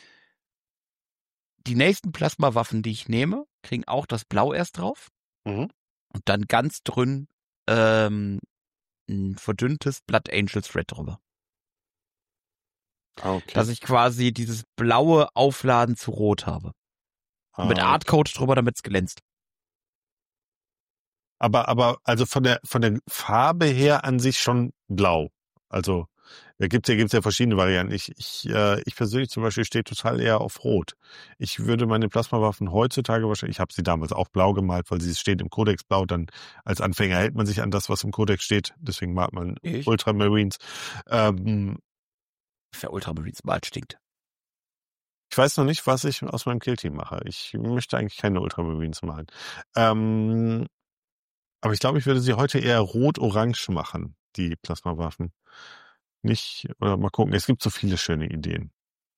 Die nächsten Plasmawaffen, die ich nehme, kriegen auch das Blau erst drauf Mhm. und dann ganz dünn ähm, ein verdünntes Blood Angels Red drüber. Ah, okay. Dass ich quasi dieses blaue Aufladen zu Rot habe. Ah, Mit okay. Artcode drüber, damit es glänzt. Aber, aber, also von der, von der Farbe her an sich schon blau. Also, da gibt's ja, gibt's ja verschiedene Varianten. Ich, ich, äh, ich persönlich zum Beispiel stehe total eher auf Rot. Ich würde meine Plasmawaffen heutzutage wahrscheinlich, ich habe sie damals auch blau gemalt, weil sie steht im Kodex blau, dann als Anfänger hält man sich an das, was im Kodex steht. Deswegen malt man Ich? Ultramarines. Ähm, Wer Ultramarines malt, stinkt. Ich weiß noch nicht, was ich aus meinem Killteam mache. Ich möchte eigentlich keine Ultramarines malen. Ähm, aber ich glaube, ich würde sie heute eher rot-orange machen, die Plasmawaffen. Nicht, oder mal gucken, es gibt so viele schöne Ideen.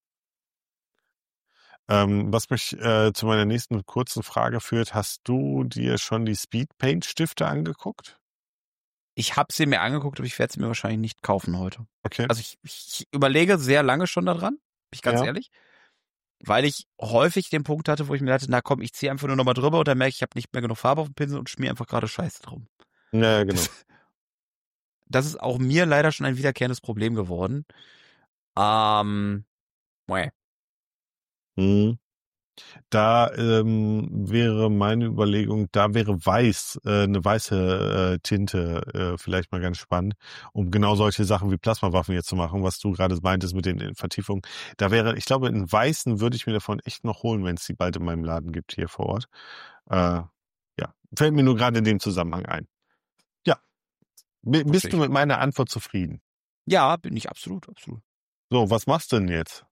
Ähm, was mich äh, zu meiner nächsten kurzen Frage führt, hast du dir schon die Speedpaint-Stifte angeguckt? Ich habe sie mir angeguckt, aber ich werde sie mir wahrscheinlich nicht kaufen heute. Okay. Also ich, ich überlege sehr lange schon daran, bin ich ganz Ja. ehrlich. Weil ich häufig den Punkt hatte, wo ich mir dachte, na komm, ich ziehe einfach nur nochmal drüber und dann merke ich, ich habe nicht mehr genug Farbe auf dem Pinsel und schmier einfach gerade Scheiße drum. Ja, genau. Das, das ist auch mir leider schon ein wiederkehrendes Problem geworden. Ähm, ouais. Mhm. Da ähm, wäre meine Überlegung, da wäre weiß, äh, eine weiße äh, Tinte äh, vielleicht mal ganz spannend, um genau solche Sachen wie Plasmawaffen jetzt zu machen, was du gerade meintest mit den Vertiefungen. Da wäre, ich glaube, in weißen würde ich mir davon echt noch holen, wenn es die bald in meinem Laden gibt hier vor Ort. Äh, ja, fällt mir nur gerade in dem Zusammenhang ein. Ja, B- bist Verstehe du ich. mit meiner Antwort zufrieden? Ja, bin ich absolut, absolut. So, was machst du denn jetzt?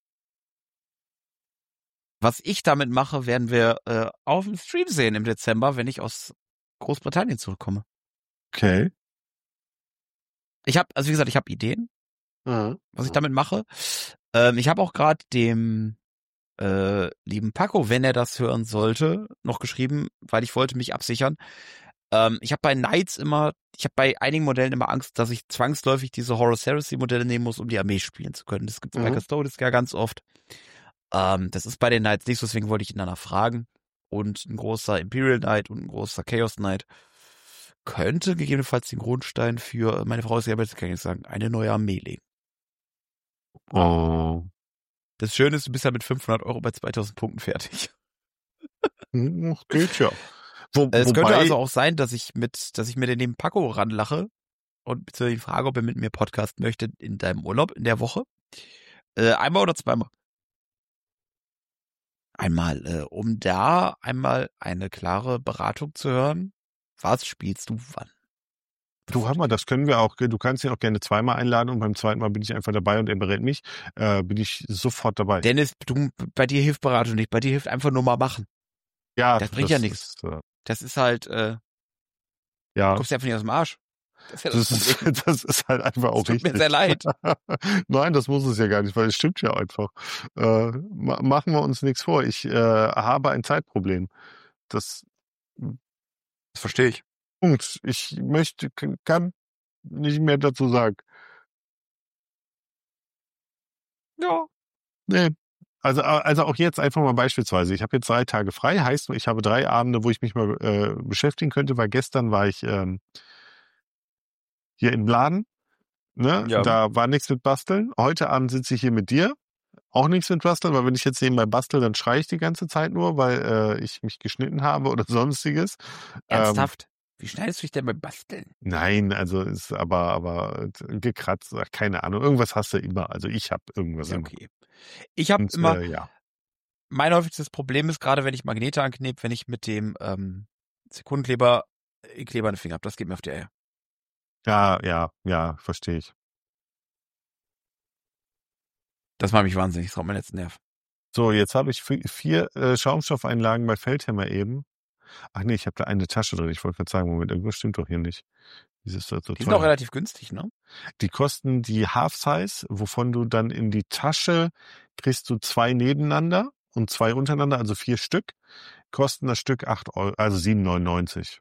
Was ich damit mache, werden wir äh, auf dem Stream sehen im Dezember, wenn ich aus Großbritannien zurückkomme. Okay. Ich habe, also wie gesagt, ich habe Ideen, Mhm. was ich damit mache. Ähm, ich habe auch gerade dem äh, lieben Paco, wenn er das hören sollte, noch geschrieben, weil ich wollte mich absichern. Ähm, ich habe bei Knights immer, ich habe bei einigen Modellen immer Angst, dass ich zwangsläufig diese Horus Heresy Modelle nehmen muss, um die Armee spielen zu können. Das gibt's bei Mhm. Custodes ja ganz oft. Ähm, das ist bei den Knights nicht so, deswegen wollte ich ihn danach fragen. Und ein großer Imperial Knight und ein großer Chaos Knight könnte gegebenenfalls den Grundstein für, meine Frau ist ja, jetzt kann ich sagen, eine neue Armee legen. Oh. Das Schöne ist, du bist ja mit fünfhundert Euro bei zweitausend Punkten fertig. Hm, geht ja. Wo, Es wobei, könnte also auch sein, dass ich mit, dass ich mir den neben Paco ranlache und beziehungsweise die Frage, ob er mit mir podcasten möchte in deinem Urlaub in der Woche. Äh, einmal oder zweimal? Einmal, äh, um da einmal eine klare Beratung zu hören. Was spielst du wann? du Hammer, das können wir auch. Du kannst ihn auch gerne zweimal einladen und beim zweiten Mal bin ich einfach dabei und er berät mich. Äh, bin ich sofort dabei. Dennis, du, bei dir hilft Beratung nicht. Bei dir hilft einfach nur mal machen. ja, das bringt ja nichts. Ist, äh, Das ist halt, äh, ja, kommst du einfach nicht aus dem Arsch. Das ist ja das, das, ist, das ist halt einfach auch das tut richtig. mir sehr leid. Nein, das muss es ja gar nicht, weil es stimmt ja einfach. Äh, ma- machen wir uns nichts vor. Ich äh, habe ein Zeitproblem. Das Das verstehe ich. Punkt. Ich möchte, kann nicht mehr dazu sagen. Ja. Nee. Also, also auch jetzt einfach mal beispielsweise. Ich habe jetzt drei Tage frei, heißt, ich habe drei Abende, wo ich mich mal äh, beschäftigen könnte, weil gestern war ich ähm, hier im Laden. Ne? Ja. Da war nichts mit Basteln. Heute Abend sitze ich hier mit dir. Auch nichts mit Basteln, weil wenn ich jetzt nebenbei bastel, dann schreie ich die ganze Zeit nur, weil äh, ich mich geschnitten habe oder sonstiges. Ernsthaft? Ähm, Wie schneidest du dich denn beim Basteln? Nein, also ist aber aber gekratzt, ach, keine Ahnung. Irgendwas hast du immer. Also ich habe irgendwas Ja, immer. okay. Ich habe immer, äh, ja. mein häufigstes Problem ist, gerade wenn ich Magnete anknebe, wenn ich mit dem ähm, Sekundenkleber äh, Kleber in den Finger habe. Das geht mir auf die Eier. Ja, ja, ja, verstehe ich. Das macht mich wahnsinnig, das raubt mein letzten Nerv. So, jetzt habe ich vier, vier äh, Schaumstoffeinlagen bei Feldhammer eben. Ach nee, ich habe da eine Tasche drin. Ich wollte gerade sagen, Moment, irgendwas stimmt doch hier nicht. Wie ist das so Die sind auch relativ günstig, ne? Die kosten die Half-Size, wovon du dann in die Tasche kriegst du zwei nebeneinander und zwei untereinander, also vier Stück. Kosten das Stück acht Euro, also sieben neunundneunzig.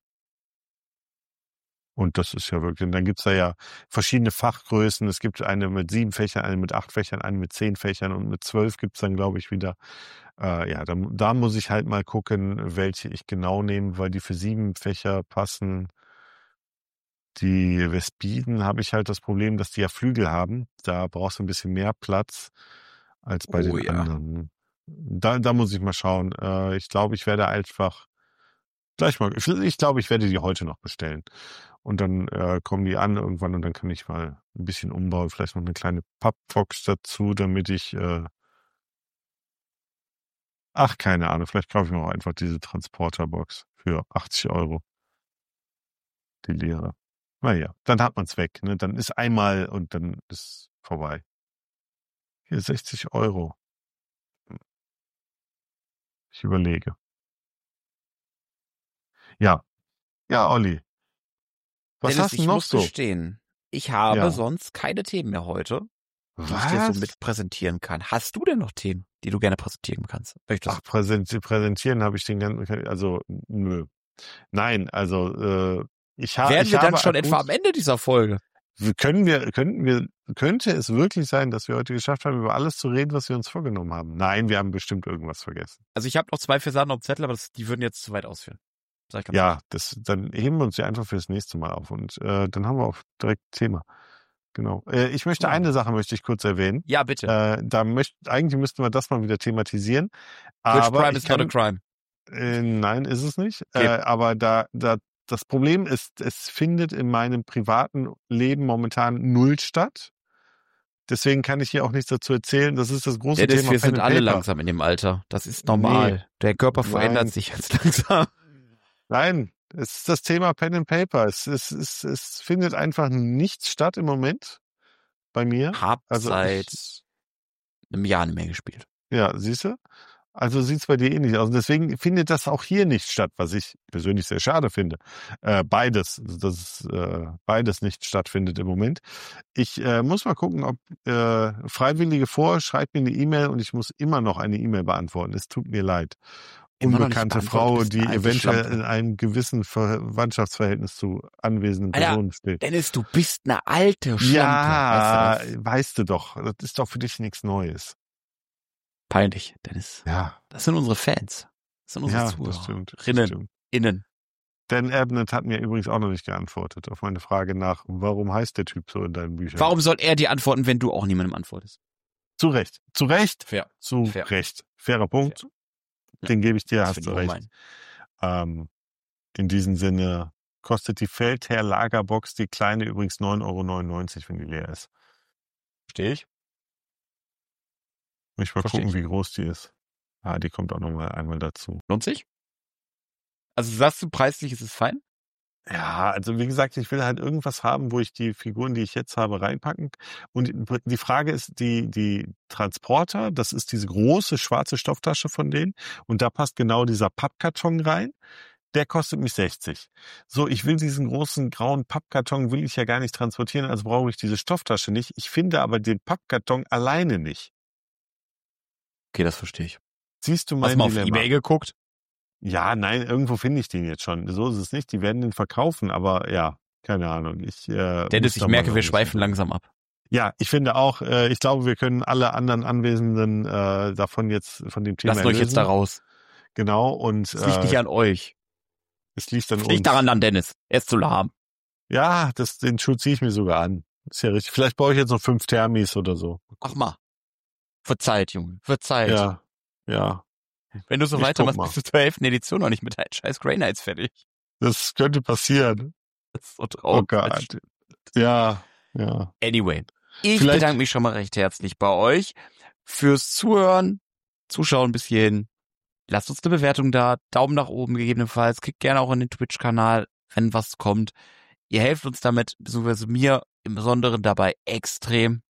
Und das ist ja wirklich, und dann gibt's da ja verschiedene Fachgrößen. Es gibt eine mit sieben Fächern, eine mit acht Fächern, eine mit zehn Fächern und mit zwölf gibt's dann, glaube ich, wieder. Äh, ja, da, da muss ich halt mal gucken, welche ich genau nehme, weil die für sieben Fächer passen. Die Vespiden habe ich halt das Problem, dass die ja Flügel haben. Da brauchst du ein bisschen mehr Platz als bei Oh, den ja. anderen. Da, da muss ich mal schauen. Äh, ich glaube, ich werde einfach gleich mal, ich, ich glaube, ich werde die heute noch bestellen. Und dann äh, kommen die an irgendwann und dann kann ich mal ein bisschen umbauen. Vielleicht noch eine kleine Pappbox dazu, damit ich, äh, ach, keine Ahnung, vielleicht kaufe ich mir auch einfach diese Transporterbox für achtzig Euro. Die leere. Naja, dann hat man's weg, ne? Dann ist einmal und dann ist vorbei. Hier sechzig Euro. Ich überlege. Ja. Ja, Olli. Was Dennis, hast du ich noch muss so? gestehen, ich habe Ja. sonst keine Themen mehr heute, die Was? ich dir so mit präsentieren kann. Hast du denn noch Themen, die du gerne präsentieren kannst? Möchtest Ach, präsent, präsentieren habe ich den ganzen, also, nö. Nein, also, äh, ich, ha, Werden ich wir habe dann schon akut, etwa am Ende dieser Folge? können wir, könnten wir, könnte es wirklich sein, dass wir heute geschafft haben, über alles zu reden, was wir uns vorgenommen haben? Nein, wir haben bestimmt irgendwas vergessen. Also ich habe noch zwei, vier Sachen auf dem Zettel, aber das, die würden jetzt zu weit ausführen. Sag ich ganz Ja, ehrlich. das, dann heben wir uns ja einfach fürs nächste Mal auf und äh, dann haben wir auch direkt Thema. Genau. Äh, ich möchte Cool. eine Sache möchte ich kurz erwähnen. Ja, bitte. Äh, da möcht, eigentlich müssten wir das mal wieder thematisieren. Which Aber crime ich is not a kann, crime? äh, nein, ist es nicht. Okay. Äh, aber da, da, das Problem ist, es findet in meinem privaten Leben momentan null statt. Deswegen kann ich hier auch nichts dazu erzählen. Das ist das große Dennis, Thema wir Pen sind and alle Paper. langsam in dem Alter. Das ist normal. Nee, Der Körper nein. verändert sich jetzt langsam. Nein, es ist das Thema Pen and Paper. Es, es, es, es findet einfach nichts statt im Moment bei mir. Hab Also seit ich, einem Jahr nicht mehr gespielt. ja, siehst du? Also sieht's bei dir ähnlich aus. Und deswegen findet das auch hier nicht statt, was ich persönlich sehr schade finde. Äh, beides, dass äh, beides nicht stattfindet im Moment. Ich äh, muss mal gucken, ob äh, Freiwillige vor, schreibt mir eine E-Mail und ich muss immer noch eine E-Mail beantworten. Es tut mir leid. Immer noch nicht Unbekannte beantwortet, Frau, du bist die eine alte eventuell Schlampe. in einem gewissen Verwandtschaftsverhältnis zu anwesenden Alter, Personen steht. Dennis, du bist eine alte Schlampe. Ja, Weißt du das? weißt du doch. Das ist doch für dich nichts Neues. Peinlich, Dennis. Ja, Das sind unsere Fans. Das sind unsere ja, Zuhörer. das stimmt. Das Rinnen, stimmt. innen. Dan Abnett hat mir übrigens auch noch nicht geantwortet auf meine Frage nach, warum heißt der Typ so in deinen Büchern? Warum soll er dir antworten, wenn du auch niemandem antwortest? Zu Recht. Zu Recht. Fair. Zu Fair. Recht. Fairer Punkt. Fair. Den gebe ich dir, Das hast finde du ich auch recht. mein. Ähm, in diesem Sinne kostet die Feldherr Lagerbox, die kleine übrigens neun Euro neunundneunzig, wenn die leer ist. Verstehe ich. Muss ich mal Versteh gucken, ich. wie groß die ist. Ah, die kommt auch noch mal einmal dazu. Lohnt sich? Also sagst du, preislich ist es fein? Ja, also wie gesagt, ich will halt irgendwas haben, wo ich die Figuren, die ich jetzt habe, reinpacken. Und die Frage ist, die, die Transporter, das ist diese große schwarze Stofftasche von denen. Und da passt genau dieser Pappkarton rein. der kostet mich sechzig. So, ich will diesen großen grauen Pappkarton, will ich ja gar nicht transportieren, also brauche ich diese Stofftasche nicht. Ich finde aber den Pappkarton alleine nicht. Okay, das verstehe ich. Siehst du Hast mein du mal auf Dilemma? eBay geguckt? Ja, nein, irgendwo finde ich den jetzt schon. So ist es nicht. Die werden den verkaufen, aber ja, keine Ahnung. Ich, äh, Dennis, muss ich da merke, mal wir noch schweifen ein bisschen- langsam ab. Ja, ich finde auch, äh, ich glaube, wir können alle anderen Anwesenden äh, davon jetzt, von dem Thema Lasst euch jetzt da raus. Genau, und Es liegt äh, nicht an euch. es liegt an Es uns. liegt daran an Dennis. Er ist zu lahm. Ja, das, den Schuh ziehe ich mir sogar an. Ist ja richtig. Vielleicht brauche ich jetzt noch fünf Thermis oder so. Mach mal. Wird Zeit, Junge. Wird Zeit. Ja, ja. Wenn du so Ich weitermachst, guck mal. bist du zur elften Edition noch nicht mit deinen scheiß Grey Knights fertig. Das könnte passieren. Das ist so Oh traurig. Gott. Ja, ja. Anyway. Ich Vielleicht- bedanke mich schon mal recht herzlich bei euch fürs Zuhören, Zuschauen bis hierhin. Lasst uns eine Bewertung da, Daumen nach oben gegebenenfalls, klickt gerne auch in den Twitch-Kanal, wenn was kommt. Ihr helft uns damit, beziehungsweise mir im Besonderen dabei extrem.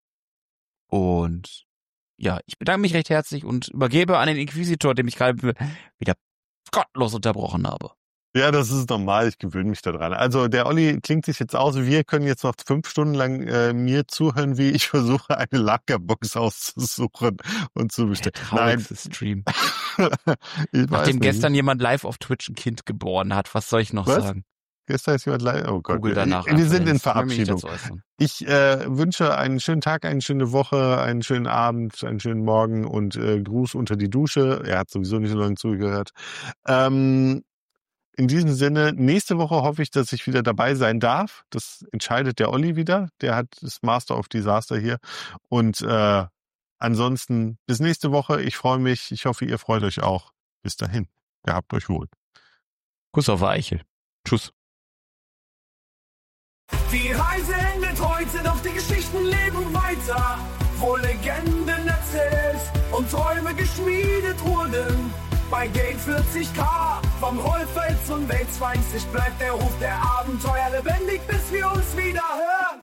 Und ja, ich bedanke mich recht herzlich und übergebe an den Inquisitor, dem ich gerade wieder gottlos unterbrochen habe. Ja, das ist normal, ich gewöhne mich daran. Also der Olli klingt sich jetzt aus, wir können jetzt noch fünf Stunden lang äh, mir zuhören, wie ich versuche, eine Lagerbox auszusuchen und zu Der bestellen. Nein, traurigste Stream. ich weiß Nachdem nicht. gestern jemand live auf Twitch ein Kind geboren hat, was soll ich noch Was? sagen? Gestern ist jemand live. Oh Gott, Google wir, danach. wir sind in Ich will mich nicht Verabschiedung. dazu äußern. Ich äh, wünsche einen schönen Tag, eine schöne Woche, einen schönen Abend, einen schönen Morgen und äh, Gruß unter die Dusche. Er hat sowieso nicht so lange zugehört. Ähm, in diesem Sinne, nächste Woche hoffe ich, dass ich wieder dabei sein darf. Das entscheidet der Olli wieder. Der hat das Master of Disaster hier. Und äh, ansonsten bis nächste Woche. Ich freue mich. Ich hoffe, ihr freut euch auch. Bis dahin. Gehabt euch wohl. Kuss auf Eichel. Tschüss. Die Reise endet heute, doch die Geschichten leben weiter. Wo Legenden erzählt und Träume geschmiedet wurden. Bei Gate vierzig K vom Rollfeld zum Welt zwanzig bleibt der Ruf der Abenteuer lebendig, bis wir uns wieder hören.